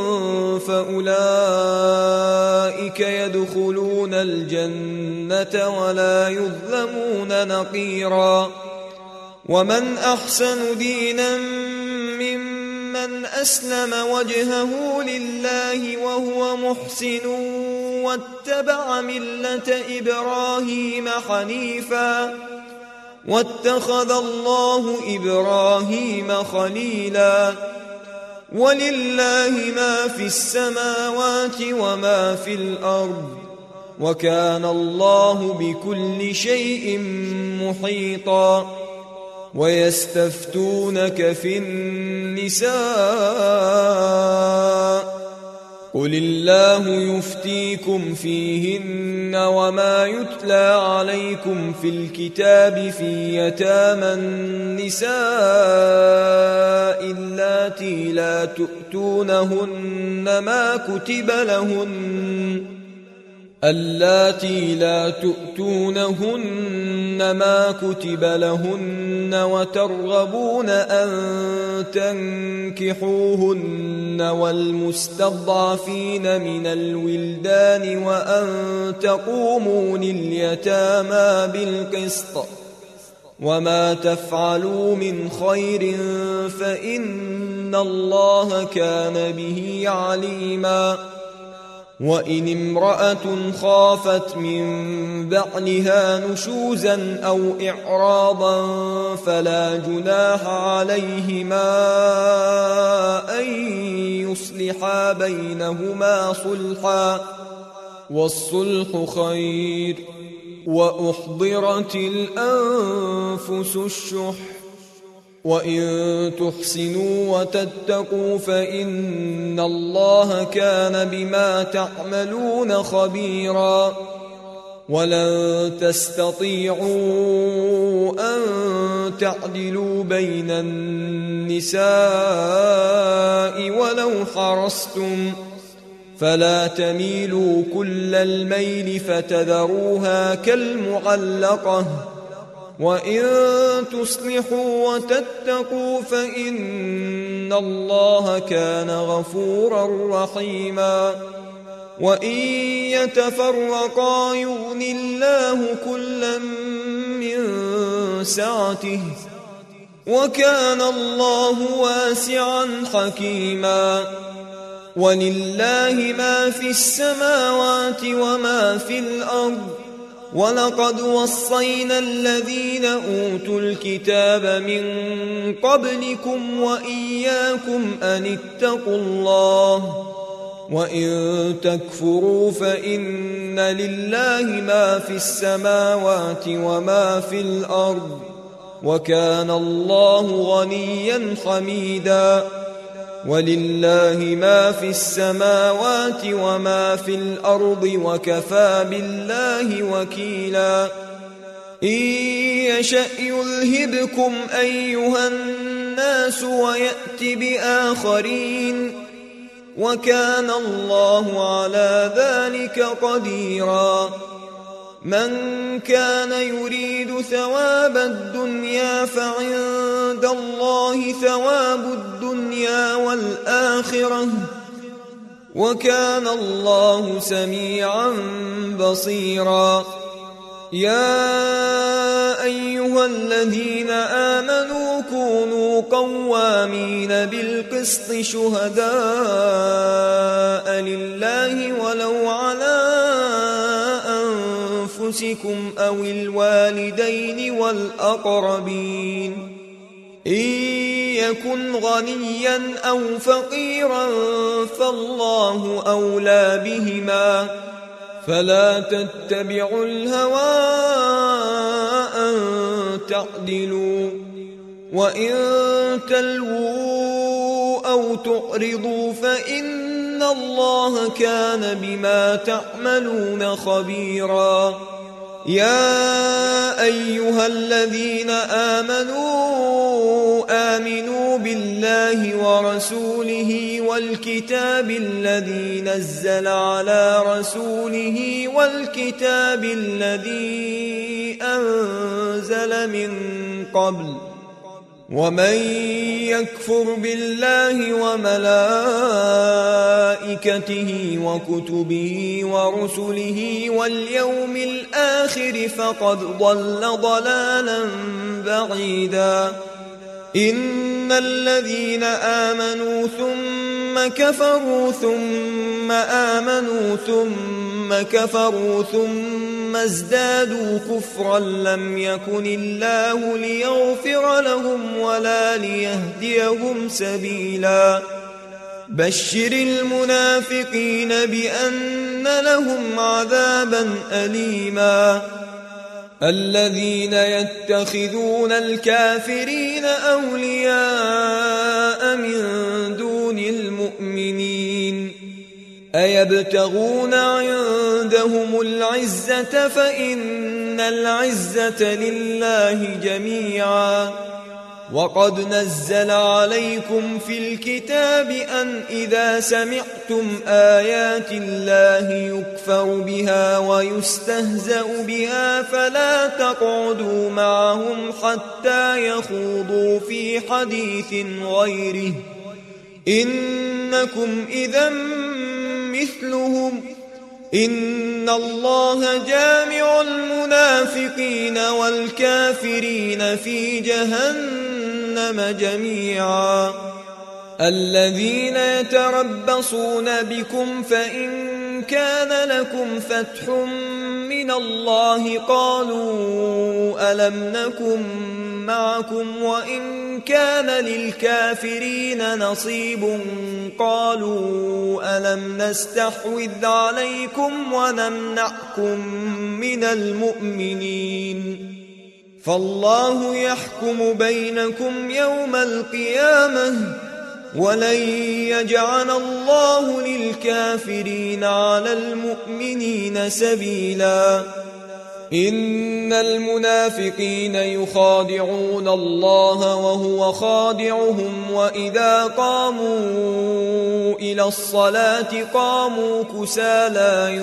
فأولئك يدخلون الجنة ولا يظلمون نقيرا ومن أحسن دينا ممن أسلم وجهه لله وهو محسن واتبع ملة إبراهيم حنيفا واتخذ الله إبراهيم خليلا ولله ما في السماوات وما في الأرض وكان الله بكل شيء محيطا ويستفتونك في النساء قل الله يفتيكم فيهن وما يتلى عليكم في الكتاب في يتامى النساء اللاتي لا تؤتونهن ما كتب لهن وترغبون أن تنكحوهن والمستضعفين من الولدان وأن تقوموا لليتامى بالقسط وما تفعلوا من خير فإن الله كان به عليما وإن امرأة خافت من بعلها نشوزا أو إعراضا فلا جناح عليهما أن يصلحا بينهما صلحا والصلح خير وأحضرت الأنفس الشح وإن تحسنوا وتتقوا فإن الله كان بما تعملون خبيرا ولن تستطيعوا أن تعدلوا بين النساء ولو حرصتم فلا تميلوا كل الميل فتذروها كالمعلقة وإن تصلحوا وتتقوا فإن الله كان غفورا رحيما وإن يتفرقا يغن الله كلا من سعته وكان الله واسعا حكيما ولله ما في السماوات وما في الأرض ولقد وصينا الذين أوتوا الكتاب من قبلكم وإياكم أن اتقوا الله وإن تكفروا فإن لله ما في السماوات وما في الأرض وكان الله غنيا حميدا ولله ما في السماوات وما في الأرض وكفى بالله وكيلا إن يشأ يذهبكم أيها الناس ويأت بآخرين وكان الله على ذلك قديرا من كان يريد ثواب الدنيا فعند الله ثواب الدنيا والآخرة وكان الله سميعا بصيرا يا أيها الذين آمنوا كونوا قوامين بالقسط شهداء لله ولو على أنفسكم أو الوالدين والأقربين إن يكن غنيا أو فقيرا فالله أولى بهما فلا تتبعوا الهوى أن تعدلوا وإن تلووا أو تعرضوا فإن الله كان بما تعملون خبيرا يا أيها الذين آمنوا بالله ورسوله والكتاب الذي نزل على رسوله والكتاب الذي أنزل من قبل ومن يكفر بالله وملائكته وكتبه ورسله واليوم الآخر فقد ضل ضلالا بعيدا إن الذين آمنوا ثم كفروا ثم آمنوا ثم كفروا ثم ازدادوا كفرا لم يكن الله ليغفر لهم ولا ليهديهم سبيلا بشر المنافقين بأن لهم عذابا أليما الذين يتخذون الكافرين أولياء من دون المؤمنين أيبتغون عندهم العزة فإن العزة لله جميعا وقد نزل عليكم في الكتاب أن إذا سمعتم آيات الله يكفر بها ويستهزأ بها فلا تقعدوا معهم حتى يخوضوا في حديث غيره إنكم إذا مثلهم إن الله جامع المنافقين والكافرين في جهنم جميعا الذين يتربصون بكم فإن كان لكم فتح من الله قالوا ألم نكن معكم وإن كان للكافرين نصيب قالوا ألم نستحوذ عليكم ونمنعكم من المؤمنين فالله يحكم بينكم يوم القيامة ولن يجعل الله للكافرين على المؤمنين سبيلا إن المنافقين يخادعون الله وهو خادعهم وإذا قاموا إلى الصلاة قاموا كسالى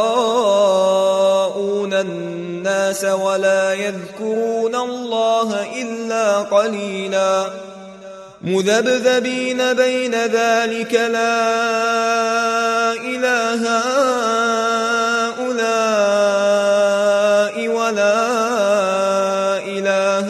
يراءون الناس ولا يذكرون الله إلا قليلا مذبذبين بين ذلك لا إله هؤلاء ولا إله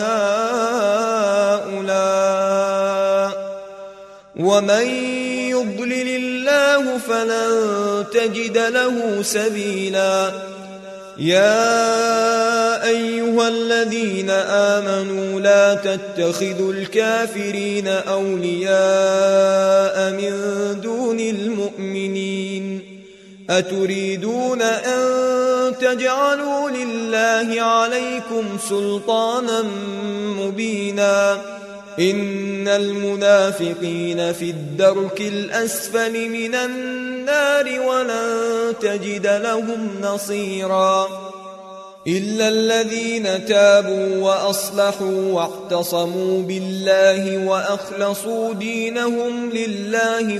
هؤلاء ومن يضلل الله فلن تجد له سبيلا يا أيها الذين آمنوا لا تتخذوا الكافرين أولياء من دون المؤمنين أتريدون أن تجعلوا لله عليكم سلطانا مبينا إن المنافقين في الدرك الأسفل من النار ولن تجد لهم نصيرا إلا الذين تابوا وأصلحوا واعتصموا بالله وأخلصوا دينهم لله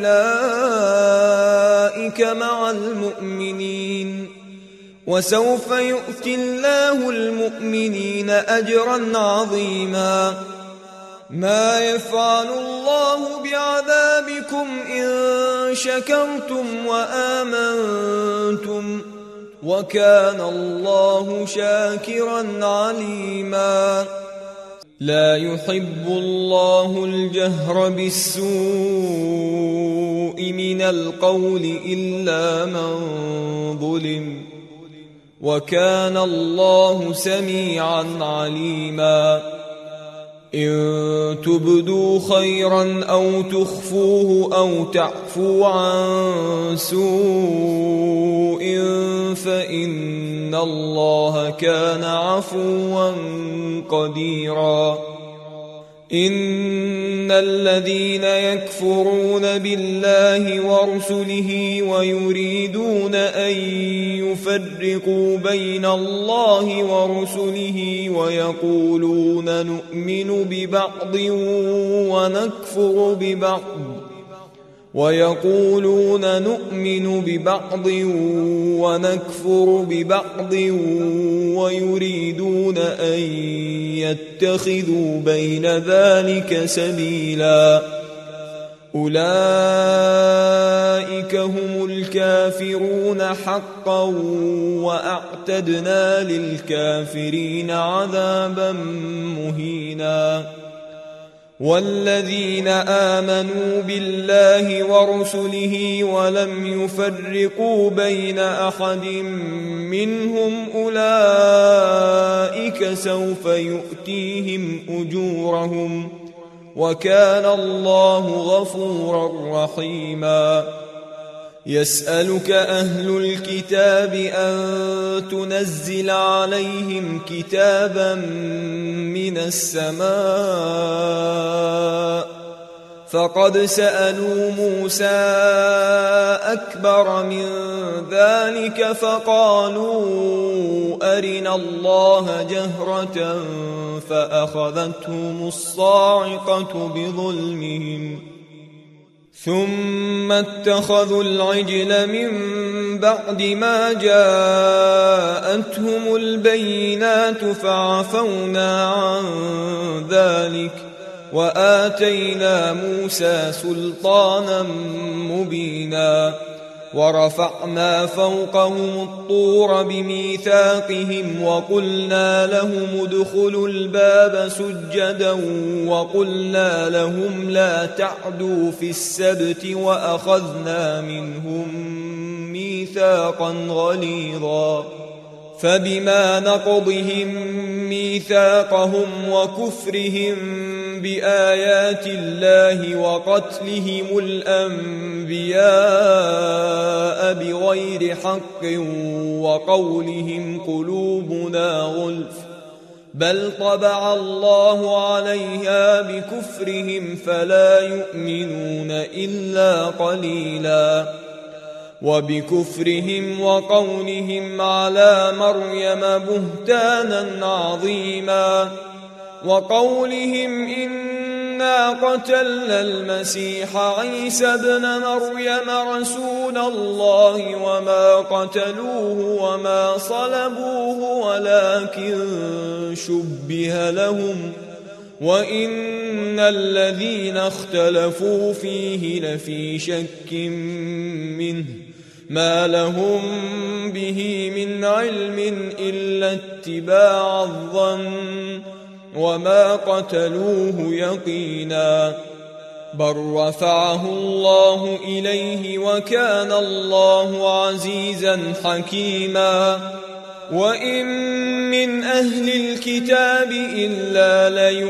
فأولئك مع المؤمنين وسوف يؤتي الله المؤمنين أجرا عظيما ما يفعل الله بعذابكم إن شكرتم وآمنتم وكان الله شاكرا عليما لا يحب الله الجهر بالسوء من القول إلا من ظلم وكان الله سميعا عليما إن تبدوا خيرا أو تخفوه أو تعفوا عن سوء فإن الله كان عفوا قديرا إن الذين يكفرون بالله ورسله ويريدون أن يفرقوا بين الله ورسله ويقولون نؤمن ببعض ونكفر ببعض ويريدون أن يتخذوا بين ذلك سبيلا أولئك هم الكافرون حقا وأعتدنا للكافرين عذابا مهينا والذين آمنوا بالله ورسله ولم يفرقوا بين أحد منهم أولئك سوف يؤتيهم أجورهم وكان الله غفورا رحيما. يسألك أهل الكتاب أن تنزل عليهم كتابا من السماء فقد سألوا موسى أكبر من ذلك فقالوا أرنا الله جهرة فأخذتهم الصاعقة بظلمهم ثم اتخذوا العجل من بعد ما جاءتهم البينات فعفونا عن ذلك وآتينا موسى سلطانا مبينا ورفعنا فوقهم الطور بميثاقهم وقلنا لهم ادخلوا الباب سجدا وقلنا لهم لا تعدوا في السبت وأخذنا منهم ميثاقا غليظا فبما نقضهم ميثاقهم وكفرهم بآيات الله وقتلهم الأنبياء بغير حق وقولهم قلوبنا غلف بل طبع الله عليها بكفرهم فلا يؤمنون إلا قليلا وبكفرهم وقولهم على مريم بهتانا عظيما وقولهم إنا قتلنا المسيح عيسى ابن مريم رسول الله وما قتلوه وما صلبوه ولكن شبه لهم وإن الذين اختلفوا فيه لفي شك منه ما لهم به من علم إلا اتباع الظن وما قتلوه يقينا بل رفعه الله إليه وكان الله عزيزا حكيما وإن من أهل الكتاب إلا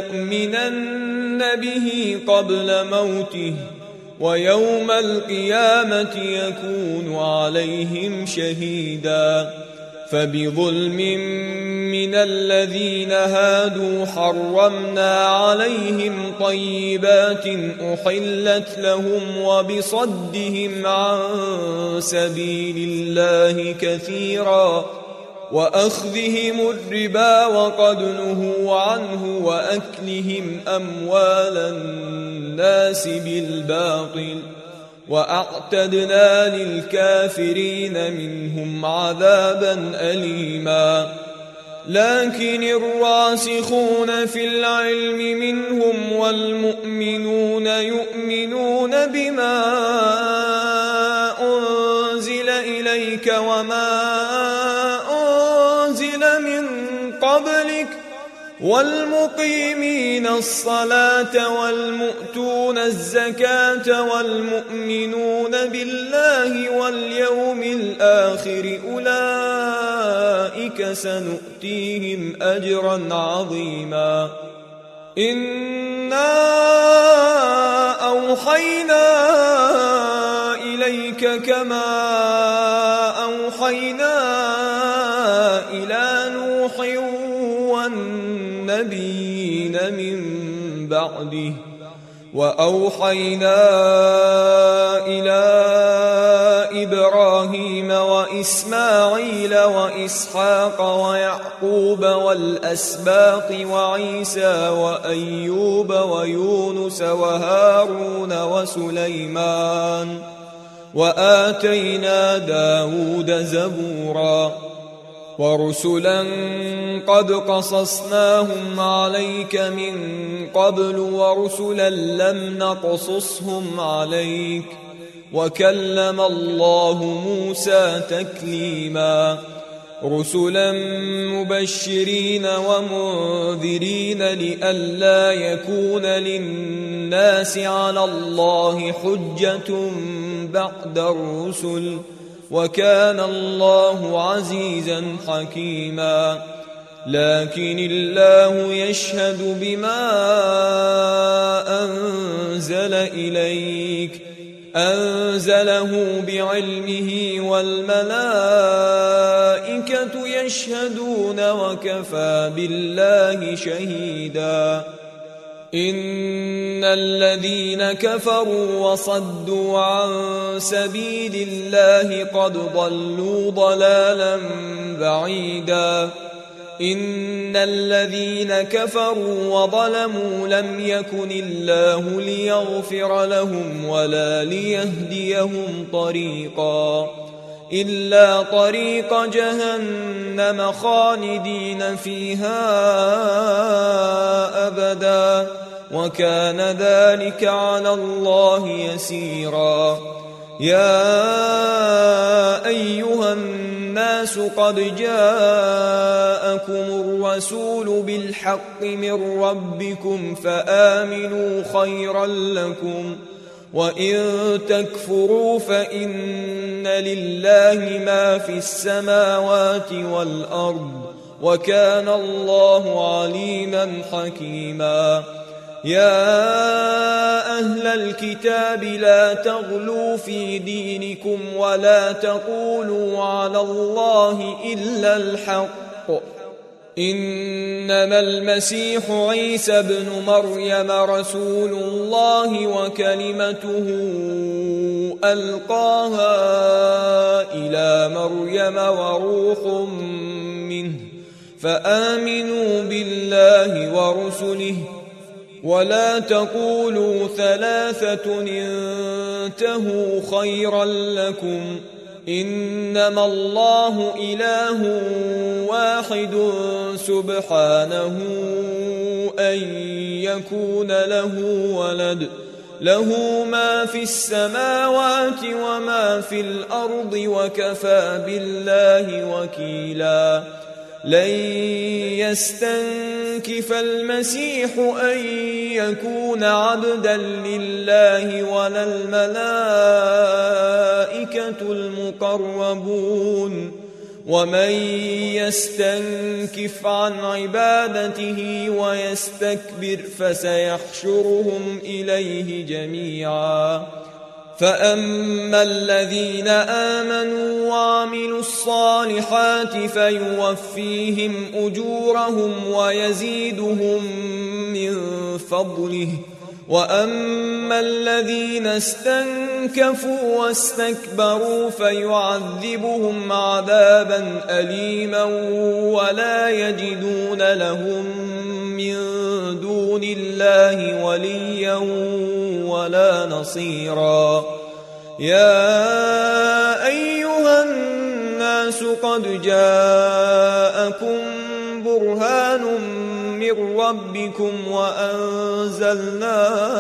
ليؤمنن به قبل موته ويوم القيامة يكون عليهم شهيدا فبظلم من الذين هادوا حرمنا عليهم طيبات أحلت لهم وبصدهم عن سبيل الله كثيرا وأخذهم الربا وقد نهوا عنه وأكلهم أموال الناس بالباطل وأعتدنا للكافرين منهم عذابا أليما لكن الراسخون في العلم منهم والمؤمنون يؤمنون بما أنزل إليك وما أنزل من قبلك والمقيمين الصلاة والمؤتون الزكاة والمؤمنون بالله واليوم الآخر أولئك سنؤتيهم أجرا عظيما إنا أوحينا إليك كما أوحينا إلى نوح والنبيين من بعده وأوحينا إلى إبراهيم وإسماعيل وإسحاق ويعقوب والأسباط وعيسى وأيوب ويونس وهارون وسليمان وآتينا داود زبورا ورسلا قد قصصناهم عليك من قبل ورسلا لم نقصصهم عليك وكلم الله موسى تكليما رسلا مبشرين ومنذرين لئلا يكون للناس على الله حجة بعد الرسل وكان الله عزيزا حكيما لكن الله يشهد بما إليك أنزله بعلمه والملائكة يشهدون وكفى بالله شهيدا إن الذين كفروا وصدوا عن سبيل الله قد ضلوا ضلالا بعيدا إن الذين كفروا وظلموا لم يكن الله ليغفر لهم ولا ليهديهم طريقا إلا طريق جهنم خالدين فيها أبدا وكان ذلك على الله يسيرا يا أيها الناس قد جاءكم الرسول بالحق من ربكم فآمنوا خيرا لكم وإن تكفروا فإن لله ما في السماوات والأرض وكان الله عليما حكيما يا أهل الكتاب لا تغلوا في دينكم ولا تقولوا على الله إلا الحق إنما المسيح عيسى ابن مريم رسول الله وكلمته ألقاها إلى مريم وروح منه فآمنوا بالله ورسله ولا تقولوا ثلاثة انتهوا خيرا لكم إنما الله إله واحد سبحانه أن يكون له ولد له ما في السماوات وما في الأرض وكفى بالله وكيلا لن يستنكف المسيح أن يكون عبدا لله ولا الملائكة المقربون ومن يستنكف عن عبادته ويستكبر فسيحشرهم إليه جميعا فأما الذين آمنوا وعملوا الصالحات فيوفيهم أجورهم ويزيدهم من فضله وأما الذين استنكفوا واستكبروا فيعذبهم عذابا أليما ولا يجدون لهم من دون الله وليا ولا نصيرا يا أيها الناس قد جاءكم برهان من ربكم وأنزلنا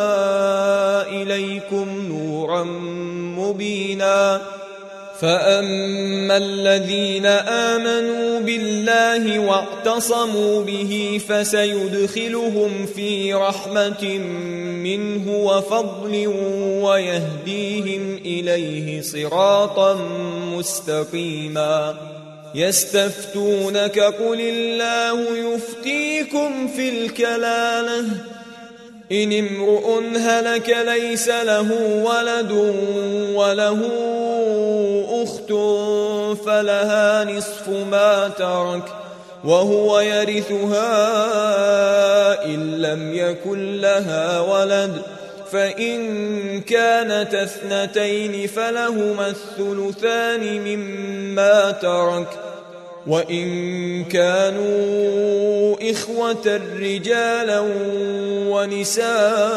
إليكم نورا مبينا فأما الذين آمنوا بالله واعتصموا به فسيدخلهم في رحمة منه وفضل ويهديهم إليه صراطا مستقيما يستفتونك قل الله يفتيكم في الكلالة إن امرؤ هلك ليس له ولد وله أخت فلها نصف ما ترك وهو يرثها إن لم يكن لها ولد فإن كانت اثنتين فلهما الثلثان مما ترك وإن كانوا إخوة رجالا ونساء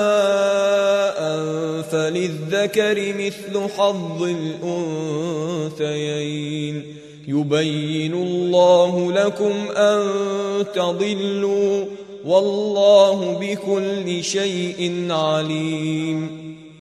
فللذكر مثل حظ الأنثيين يبين الله لكم أن تضلوا والله بكل شيء عليم